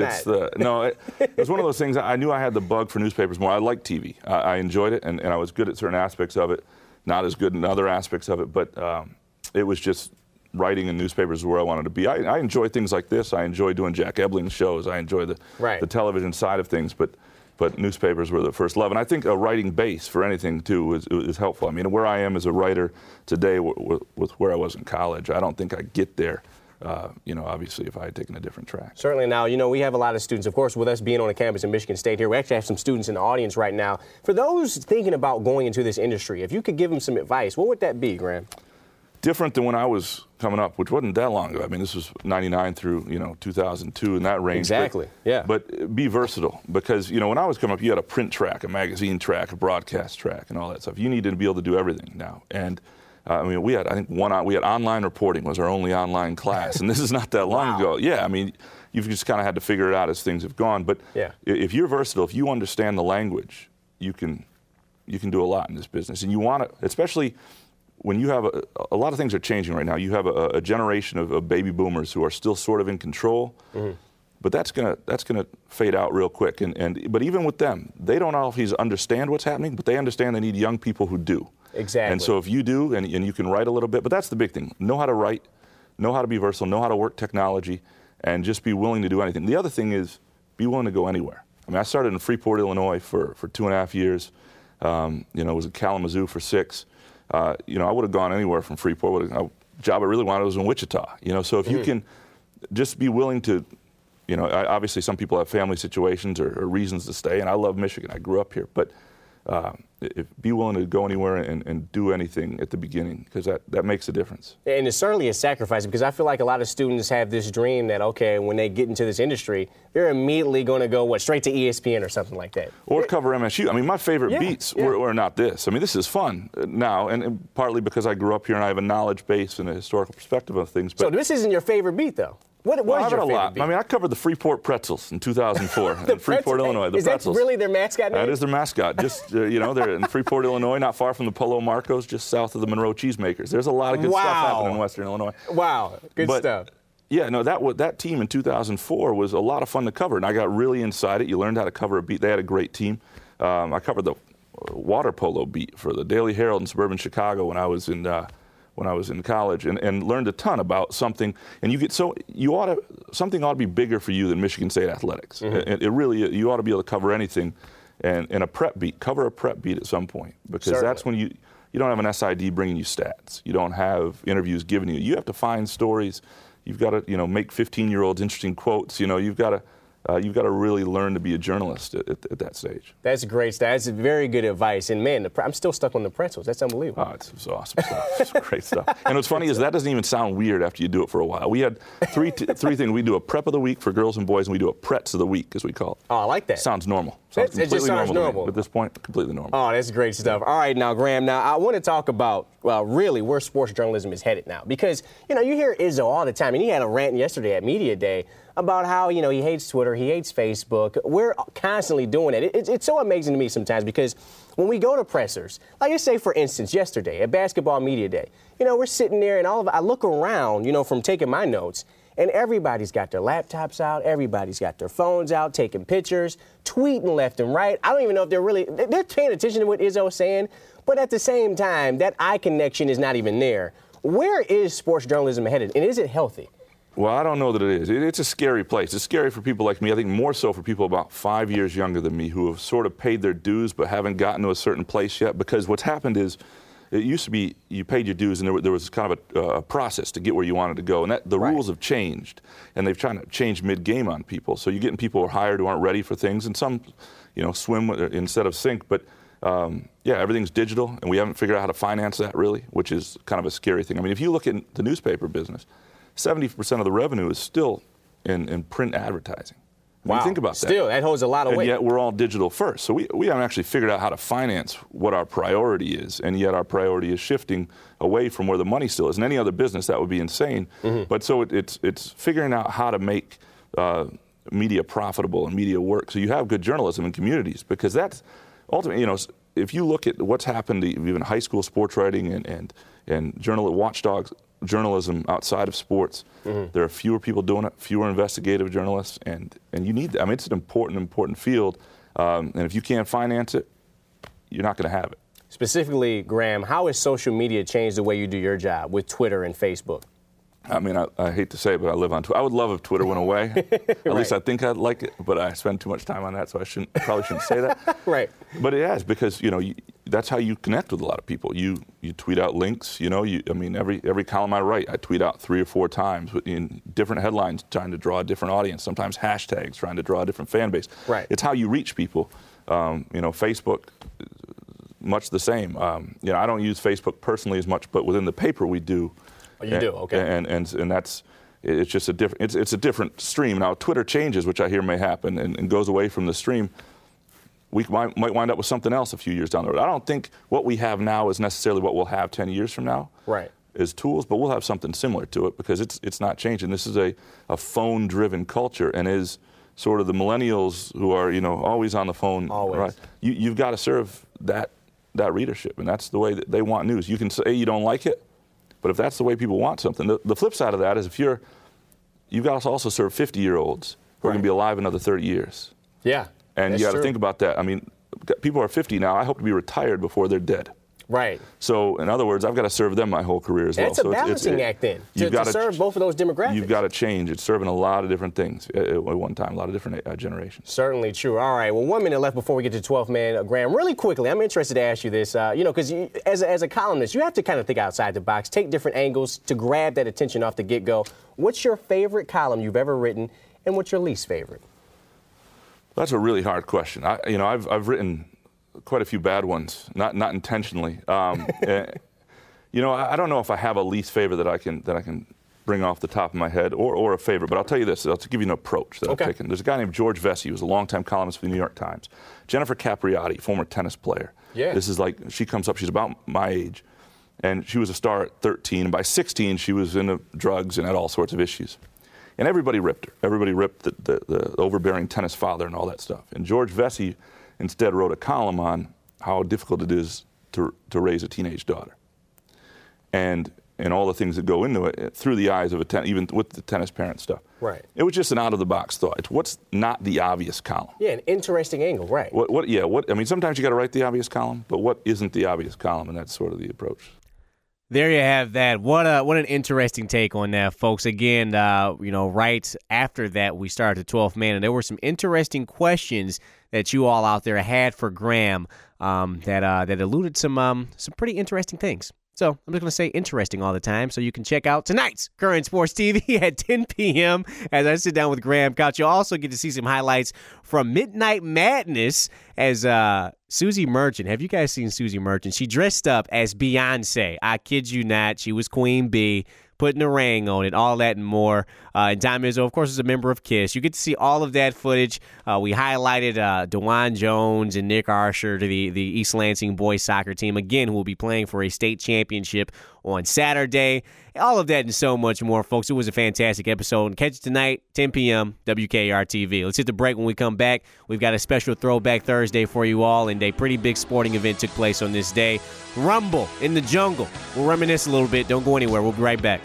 S2: not.
S5: It was one of those things. I knew I had the bug for newspapers more. I liked TV. I enjoyed it, and I was good at certain aspects of it. Not as good in other aspects of it, but it was just writing in newspapers where I wanted to be. I enjoy things like this. I enjoy doing Jack Ebling shows. I enjoy the television side of things, but newspapers were the first love. And I think a writing base for anything, too, is helpful. I mean, where I am as a writer today with where I was in college, I don't think I'd get there. Obviously, if I had taken a different track.
S2: Certainly. Now, we have a lot of students, of course, with us being on a campus in Michigan State here. We actually have some students in the audience right now. For those thinking about going into this industry, if you could give them some advice, what would that be, Graham?
S5: Different than when I was coming up, which wasn't that long ago. I mean, this was 99 through, 2002, in that range.
S2: Exactly, yeah.
S5: But be versatile, because, when I was coming up, you had a print track, a magazine track, a broadcast track, and all that stuff. You needed to be able to do everything now. And we had online reporting was our only online class, and this is not that long ago. Yeah, I mean, you've just kind of had to figure it out as things have gone. But if you're versatile, if you understand the language, you can do a lot in this business. And you want to, especially when you have a lot of things are changing right now. You have a generation of baby boomers who are still sort of in control, but that's gonna fade out real quick. But even with them, they don't always understand what's happening, but they understand they need young people who do.
S2: Exactly.
S5: And so if you do, and you can write a little bit, but that's the big thing. Know how to write, know how to be versatile, know how to work technology, and just be willing to do anything. The other thing is be willing to go anywhere. I mean, I started in Freeport, Illinois for 2.5 years. Was in Kalamazoo for 6. I would have gone anywhere from Freeport. A job I really wanted was in Wichita. So if you can just be willing to, obviously some people have family situations or reasons to stay, and I love Michigan. I grew up here, but be willing to go anywhere and do anything at the beginning, because that makes a difference.
S2: And it's certainly a sacrifice, because I feel like a lot of students have this dream that, okay, when they get into this industry, they're immediately going to go, straight to ESPN or something like that.
S5: Or cover MSU. I mean, my favorite beats were not this. I mean, this is fun now, and partly because I grew up here and I have a knowledge base and a historical perspective of things. But
S2: so this isn't your favorite beat, though? What is your favorite beat?
S5: I mean, I covered the Freeport Pretzels in 2004 in Freeport, Illinois. The Pretzels.
S2: Is that really their mascot name?
S5: That is their mascot. Just, they're in Freeport, Illinois, not far from the Polo Marcos, just south of the Monroe Cheesemakers. There's a lot of good stuff happening in Western Illinois.
S2: Wow, good stuff.
S5: Yeah, no, that team in 2004 was a lot of fun to cover, and I got really inside it. You learned how to cover a beat. They had a great team. I covered the water polo beat for the Daily Herald in suburban Chicago when I was in college, and learned a ton about something. And something ought to be bigger for you than Michigan State athletics. Mm-hmm. It really, you ought to be able to cover anything, and a prep beat, cover a prep beat at some point, because that's when you don't have an SID bringing you stats. You don't have interviews given you. You have to find stories. You've got to, make 15-year-olds interesting quotes. You've got to really learn to be a journalist at that stage.
S2: That's great stuff. That's very good advice. And, man, I'm still stuck on the pretzels. That's unbelievable.
S5: Oh, it's awesome stuff. It's great stuff. And what's funny is that doesn't even sound weird after you do it for a while. We had three things. We do a prep of the week for girls and boys, and we do a pretz of the week, as we call it.
S2: Oh, I like that.
S5: Sounds normal.
S2: It just sounds normal.
S5: At this point, completely normal.
S2: Oh, that's great stuff. All right, now, Graham, now I want to talk about, really where sports journalism is headed now. Because, you hear Izzo all the time, and he had a rant yesterday at Media Day about how, he hates Twitter, he hates Facebook. We're constantly doing it. It's so amazing to me sometimes, because when we go to pressers, like let's say, for instance, yesterday at Basketball Media Day, we're sitting there, and I look around, from taking my notes, and everybody's got their laptops out, everybody's got their phones out, taking pictures, tweeting left and right. I don't even know if they're paying attention to what Izzo is saying, but at the same time, that eye connection is not even there. Where is sports journalism headed, and is it healthy?
S5: Well, I don't know that it is. It's a scary place. It's scary for people like me. I think more so for people about 5 years younger than me who have sort of paid their dues but haven't gotten to a certain place yet. Because what's happened is, it used to be you paid your dues and there was kind of a process to get where you wanted to go. And the rules have changed, and they've tried to change mid-game on people. So you're getting people who are hired who aren't ready for things, and some, swim instead of sink. But everything's digital, and we haven't figured out how to finance that really, which is kind of a scary thing. I mean, if you look at the newspaper business, 70% of the revenue is still in print advertising. I mean, think about that.
S2: Still, that holds a lot of weight.
S5: And yet we're all digital first. So we haven't actually figured out how to finance what our priority is, and yet our priority is shifting away from where the money still is. In any other business, that would be insane. Mm-hmm. But so it's figuring out how to make media profitable and media work so you have good journalism in communities, because that's ultimately, if you look at what's happened to even high school sports writing and watchdogs journalism outside of sports, there are fewer people doing it, fewer investigative journalists, and you need that. I mean, it's an important field, and if you can't finance it, you're not going to have it.
S2: Specifically, Graham, how has social media changed the way you do your job with Twitter and Facebook?
S5: I mean, I hate to say it, but I live on Twitter. I would love if Twitter went away. At least I think I'd like it, but I spend too much time on that, so I probably shouldn't say that.
S2: Right.
S5: But it has, because that's how you connect with a lot of people. You tweet out links. Every column I write, I tweet out 3 or 4 times in different headlines, trying to draw a different audience. Sometimes hashtags, trying to draw a different fan base.
S2: Right.
S5: It's how you reach people. Facebook, much the same. I don't use Facebook personally as much, but within the paper we do.
S2: Oh, you do, okay.
S5: And that's, it's just a different, it's a different stream. Now, Twitter changes, which I hear may happen, and goes away from the stream. We might wind up with something else a few years down the road. I don't think what we have now is necessarily what we'll have 10 years from now.
S2: Right.
S5: As tools, but we'll have something similar to it, because it's not changing. This is a phone-driven culture, and is sort of the millennials who are, always on the phone.
S2: Always.
S5: Right? You've got to serve that readership, and that's the way that they want news. You can say you don't like it, but if that's the way people want something, the flip side of that is if you've got to also serve 50-year-olds who are going to be alive another 30 years.
S2: Yeah.
S5: And you got to think about that. I mean, people are 50 now. I hope to be retired before they're dead.
S2: Right.
S5: So, in other words, I've got to serve them my whole career as well.
S2: That's a balancing act then, to serve both of those demographics.
S5: You've got to change. It's serving a lot of different things at one time, a lot of different generations.
S2: Certainly true. All right, well, 1 minute left before we get to 12th man. Graham, really quickly, I'm interested to ask you this, because as a columnist, you have to kind of think outside the box, take different angles to grab that attention off the get-go. What's your favorite column you've ever written, and what's your least favorite?
S5: That's a really hard question. I've written quite a few bad ones, not intentionally. You know, I don't know if I have a least favorite that I can bring off the top of my head, or a favorite, but I'll tell you this. I'll give you an approach that I've taken. There's a guy named George Vesey, who was a longtime columnist for the New York Times. Jennifer Capriati, former tennis player.
S2: Yeah.
S5: This is like, she comes up, she's about my age, and she was a star at 13, and by 16 she was into drugs and had all sorts of issues. And everybody ripped her. Everybody ripped the overbearing tennis father and all that stuff. And George Vesey instead wrote a column on how difficult it is to raise a teenage daughter. And all the things that go into it through the eyes of even with the tennis parent stuff.
S2: Right.
S5: It was just an out-of-the-box thought. It's what's not the obvious column.
S2: Yeah, an interesting angle, right.
S5: I mean, sometimes you got to write the obvious column, but what isn't the obvious column, and that's sort of the approach.
S2: There you have that. What an interesting take on that, folks. Again, right after that, we started the 12th man, and there were some interesting questions that you all out there had for Graham that alluded some pretty interesting things. So I'm just going to say interesting all the time, so you can check out tonight's Current Sports TV at 10 p.m. as I sit down with Graham Couch. You'll also get to see some highlights from Midnight Madness as Susie Merchant. Have you guys seen Susie Merchant? She dressed up as Beyonce. I kid you not. She was Queen Bee, putting a ring on it, all that and more. And Dom Izzo, of course, is a member of KISS. You get to see all of that footage. We highlighted DeJuan Jones and Nick Archer to the East Lansing boys soccer team, again, who will be playing for a state championship on Saturday. All of that and so much more, folks. It was a fantastic episode. And catch it tonight, 10 p.m., WKR-TV. Let's hit the break. When we come back, we've got a special Throwback Thursday for you all, and a pretty big sporting event took place on this day. Rumble in the Jungle. We'll reminisce a little bit. Don't go anywhere. We'll be right back.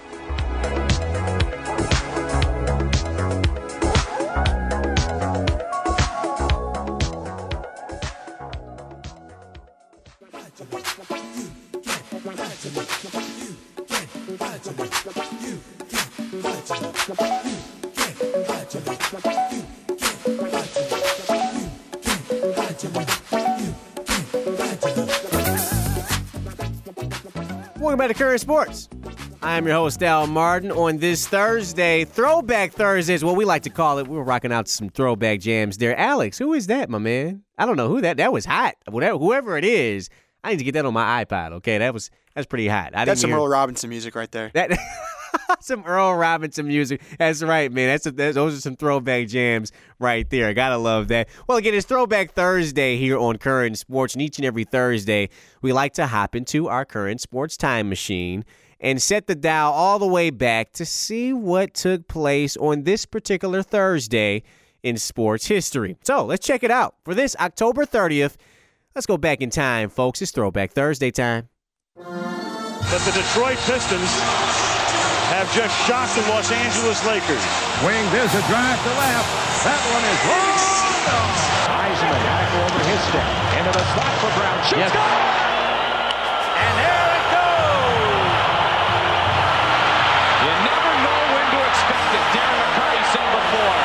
S2: Welcome back to Current Sports. I am your host, Al Martin. On this Thursday, Throwback Thursday is what we like to call it. We were rocking out some throwback jams there. Alex, who is that, my man? I don't know who that was hot. Whoever it is, I need to get that on my iPod, okay? That's pretty hot.
S4: That's some Earl Robinson music right there.
S2: Some Earl Robinson music. That's right, man. Those are some throwback jams right there. Gotta love that. Well, again, it's Throwback Thursday here on Current Sports, and each and every Thursday, we like to hop into our Current Sports time machine and set the dial all the way back to see what took place on this particular Thursday in sports history. So let's check it out. For this October 30th, let's go back in time, folks. It's Throwback Thursday time.
S6: But the Detroit Pistons have just shocked the Los Angeles Lakers.
S7: Wing, there's a drive to left. That one is long. Heisman back over his step. Into the slot for Brown. Shoots. Yes. And there it goes. You never know when to expect it. Darren McCarty said before.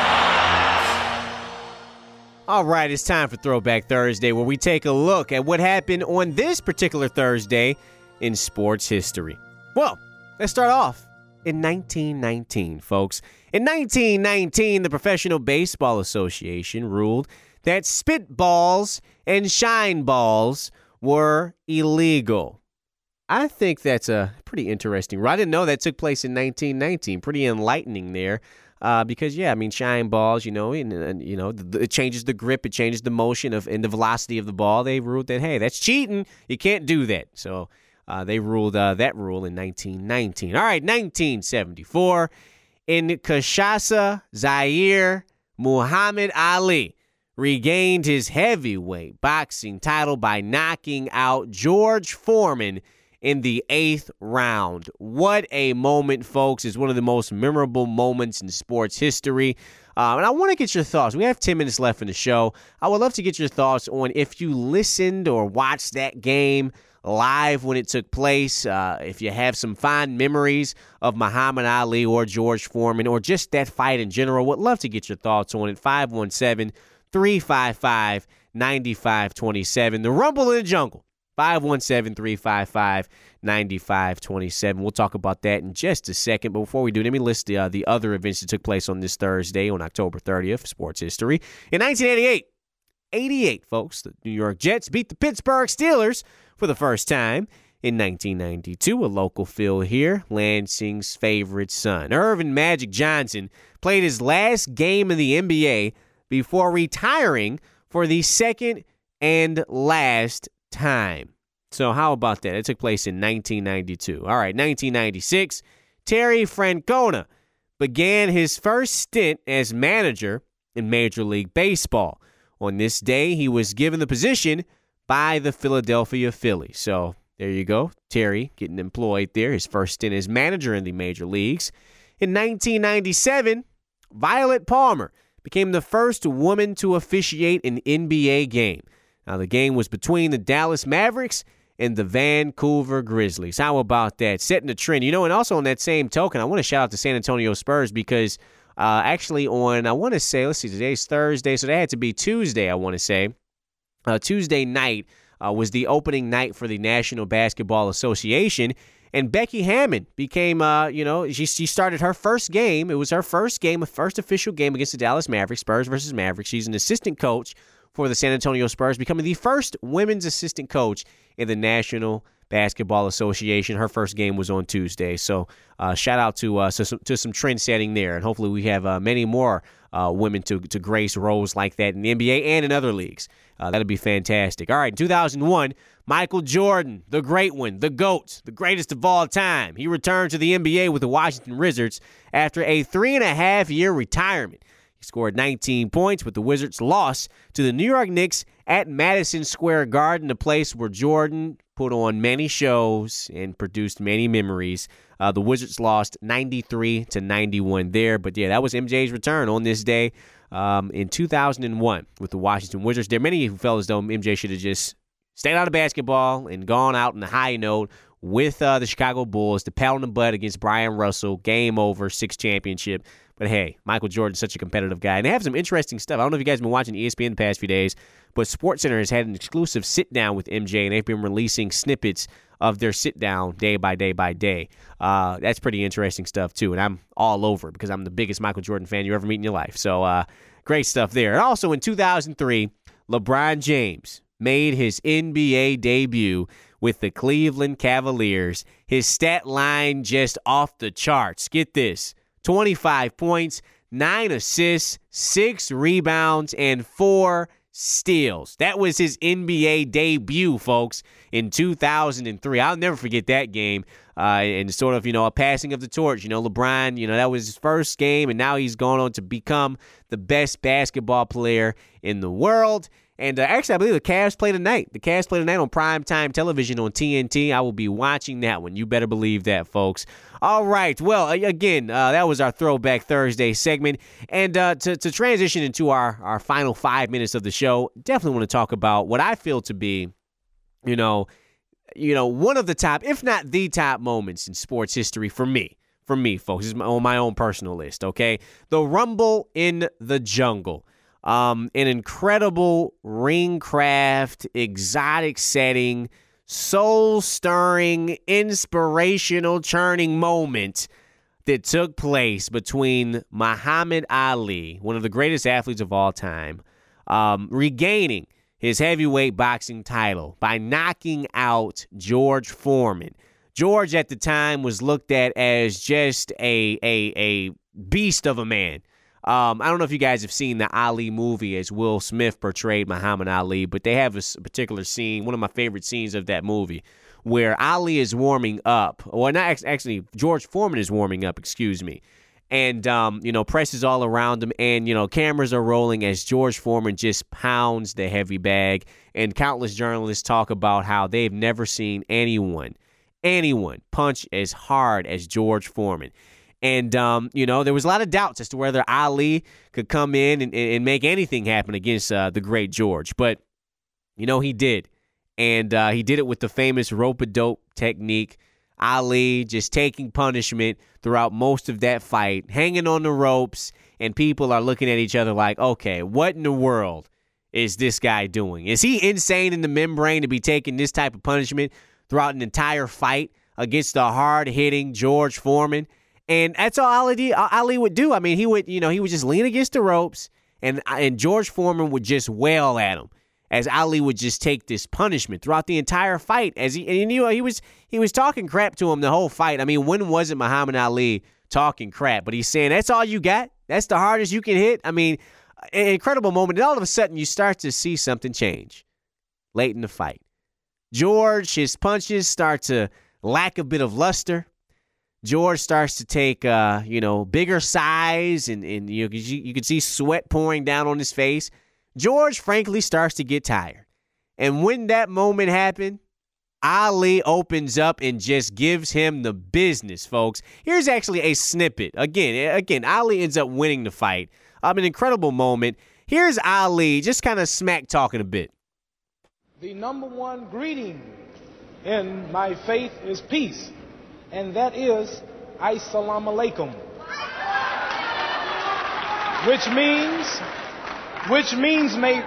S2: All right, it's time for Throwback Thursday, where we take a look at what happened on this particular Thursday in sports history. Well, let's start off in 1919, folks. In 1919, the Professional Baseball Association ruled that spitballs and shine balls were illegal. I think that's a pretty interesting rule. I didn't know that took place in 1919. Pretty enlightening there. Because, yeah, I mean, shine balls, it changes the grip, it changes the motion and the velocity of the ball. They ruled that, hey, that's cheating. You can't do that. So they ruled that rule in 1919. All right, 1974. In Kinshasa, Zaire, Muhammad Ali regained his heavyweight boxing title by knocking out George Foreman in the 8th round. What a moment, folks. It's one of the most memorable moments in sports history. And I want to get your thoughts. We have 10 minutes left in the show. I would love to get your thoughts on if you listened or watched that game live when it took place, if you have some fond memories of Muhammad Ali or George Foreman or just that fight in general. Would love to get your thoughts on it. 517-355-9527. The Rumble in the Jungle. 517-355-9527. We'll talk about that in just a second. But before we do, let me list the other events that took place on this Thursday on October 30th, sports history. In 1988, 88, folks. The New York Jets beat the Pittsburgh Steelers for the first time in 1992, a local field here, Lansing's favorite son. Irvin Magic Johnson played his last game in the NBA before retiring for the second and last time. So how about that? It took place in 1992. All right, 1996, Terry Francona began his first stint as manager in Major League Baseball. On this day, he was given the position by the Philadelphia Phillies. So there you go. Terry getting employed there, his first stint as manager in the major leagues. In 1997, Violet Palmer became the first woman to officiate an NBA game. Now, the game was between the Dallas Mavericks and the Vancouver Grizzlies. How about that? Setting the trend. And also on that same token, I want to shout out to San Antonio Spurs because actually on, I want to say, let's see, today's Thursday, so that had to be Tuesday, I want to say. Tuesday night was the opening night for the National Basketball Association, and Becky Hammon became, she started her first game. It was her first game, first official game against the Dallas Mavericks, Spurs versus Mavericks. She's an assistant coach for the San Antonio Spurs, becoming the first women's assistant coach in the National Basketball Association. Her first game was on Tuesday. So shout out to some trend setting there. And hopefully we have many more women to grace roles like that in the NBA and in other leagues. That'll be fantastic. All right, in 2001, Michael Jordan, the great one, the GOAT, the greatest of all time. He returned to the NBA with the Washington Wizards after a 3.5-year retirement. He scored 19 points, but the Wizards lost to the New York Knicks at Madison Square Garden, a place where Jordan put on many shows and produced many memories. The Wizards lost 93-91 there. But, yeah, that was MJ's return on this day in 2001 with the Washington Wizards. There are many who felt as though MJ should have just stayed out of basketball and gone out on a high note with the Chicago Bulls, the pat on the butt against Brian Russell, game over, 6th championship. But, hey, Michael Jordan's such a competitive guy. And they have some interesting stuff. I don't know if you guys have been watching ESPN the past few days, but SportsCenter has had an exclusive sit-down with MJ, and they've been releasing snippets of their sit-down day by day by day. That's pretty interesting stuff, too, and I'm all over it because I'm the biggest Michael Jordan fan you ever meet in your life. So great stuff there. And also in 2003, LeBron James made his NBA debut with the Cleveland Cavaliers. His stat line just off the charts. Get this. 25 points, 9 assists, 6 rebounds, and 4 steals. That was his NBA debut, folks, in 2003. I'll never forget that game. And sort of, a passing of the torch. LeBron, that was his first game, and now he's gone on to become the best basketball player in the world. And actually, I believe the Cavs play tonight. The Cavs play tonight on primetime television on TNT. I will be watching that one. You better believe that, folks. All right. Well, again, that was our Throwback Thursday segment. And to transition into our final 5 minutes of the show, definitely want to talk about what I feel to be, one of the top, if not the top moments in sports history for me, folks. This is on my own personal list, okay? The Rumble in the Jungle. An incredible ring craft, exotic setting, soul-stirring, inspirational, churning moment that took place between Muhammad Ali, one of the greatest athletes of all time, regaining his heavyweight boxing title by knocking out George Foreman. George at the time was looked at as just a beast of a man. I don't know if you guys have seen the Ali movie as Will Smith portrayed Muhammad Ali, but they have a particular scene, one of my favorite scenes of that movie, where Ali is warming up, or not actually, George Foreman is warming up, and, press is all around him, and, cameras are rolling as George Foreman just pounds the heavy bag, and countless journalists talk about how they've never seen anyone punch as hard as George Foreman. And, there was a lot of doubts as to whether Ali could come in and make anything happen against the great George. But, he did. And he did it with the famous rope-a-dope technique. Ali just taking punishment throughout most of that fight, hanging on the ropes, and people are looking at each other like, okay, what in the world is this guy doing? Is he insane in the membrane to be taking this type of punishment throughout an entire fight against the hard-hitting George Foreman? And that's all Ali would do. I mean, he would just lean against the ropes And George Foreman would just wail at him as Ali would just take this punishment throughout the entire fight. He was talking crap to him the whole fight. I mean, when wasn't Muhammad Ali talking crap? But he's saying, that's all you got? That's the hardest you can hit? I mean, an incredible moment. And all of a sudden, you start to see something change late in the fight. George, his punches start to lack a bit of luster. George starts to take, bigger size, and you can see sweat pouring down on his face. George, frankly, starts to get tired. And when that moment happened, Ali opens up and just gives him the business, folks. Here's actually a snippet. Again, Ali ends up winning the fight. An incredible moment. Here's Ali just kind of smack talking a bit.
S8: The number one greeting in my faith is peace, and that is Assalamu alaikum, which means may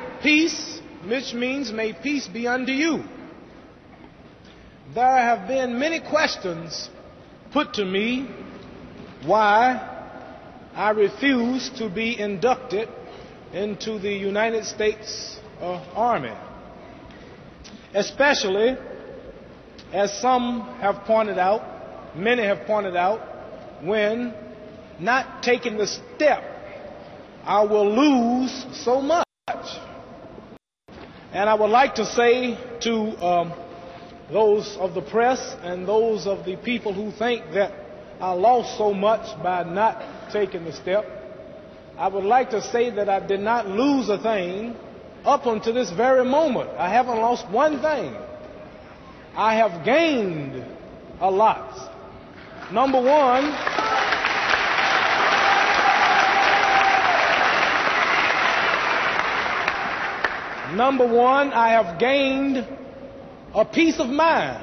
S8: peace be unto you. There have been many questions put to me why I refuse to be inducted into the United States Army, especially as some have pointed out, many have pointed out, when not taking the step, I will lose so much. And I would like to say to those of the press and those of the people who think that I lost so much by not taking the step, I would like to say that I did not lose a thing up until this very moment. I haven't lost one thing. I have gained a lot. Number one, I have gained a peace of mind.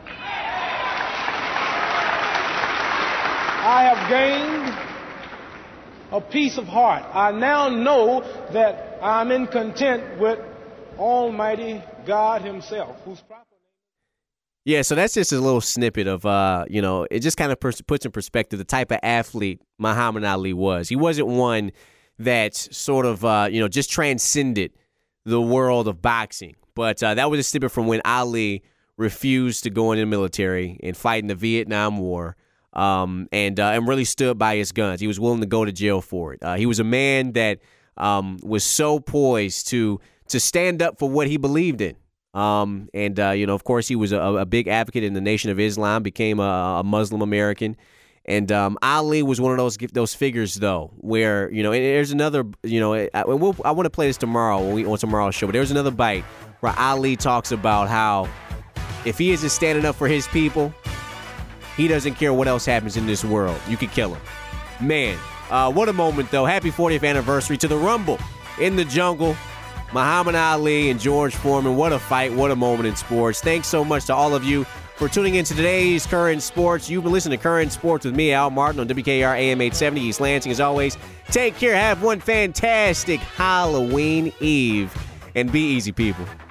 S8: I have gained a peace of heart. I now know that I'm in content with Almighty God Himself, whose proper name.
S2: Yeah, so that's just a little snippet of, it just kind of puts in perspective the type of athlete Muhammad Ali was. He wasn't one that sort of, just transcended the world of boxing. But that was a snippet from when Ali refused to go in the military and fight in the Vietnam War, and really stood by his guns. He was willing to go to jail for it. He was a man that was so poised to stand up for what he believed in. Of course, he was a big advocate in the Nation of Islam, became a Muslim American. And Ali was one of those figures, though, where, there's another, I want to play this tomorrow on tomorrow's show, but there's another bite where Ali talks about how if he isn't standing up for his people, he doesn't care what else happens in this world. You could kill him. Man, what a moment, though. Happy 40th anniversary to the Rumble in the Jungle. Muhammad Ali and George Foreman. What a fight. What a moment in sports. Thanks so much to all of you for tuning in to today's Current Sports. You've been listening to Current Sports with me, Al Martin, on WKR AM 870 East Lansing. As always, take care. Have one fantastic Halloween Eve. And be easy, people.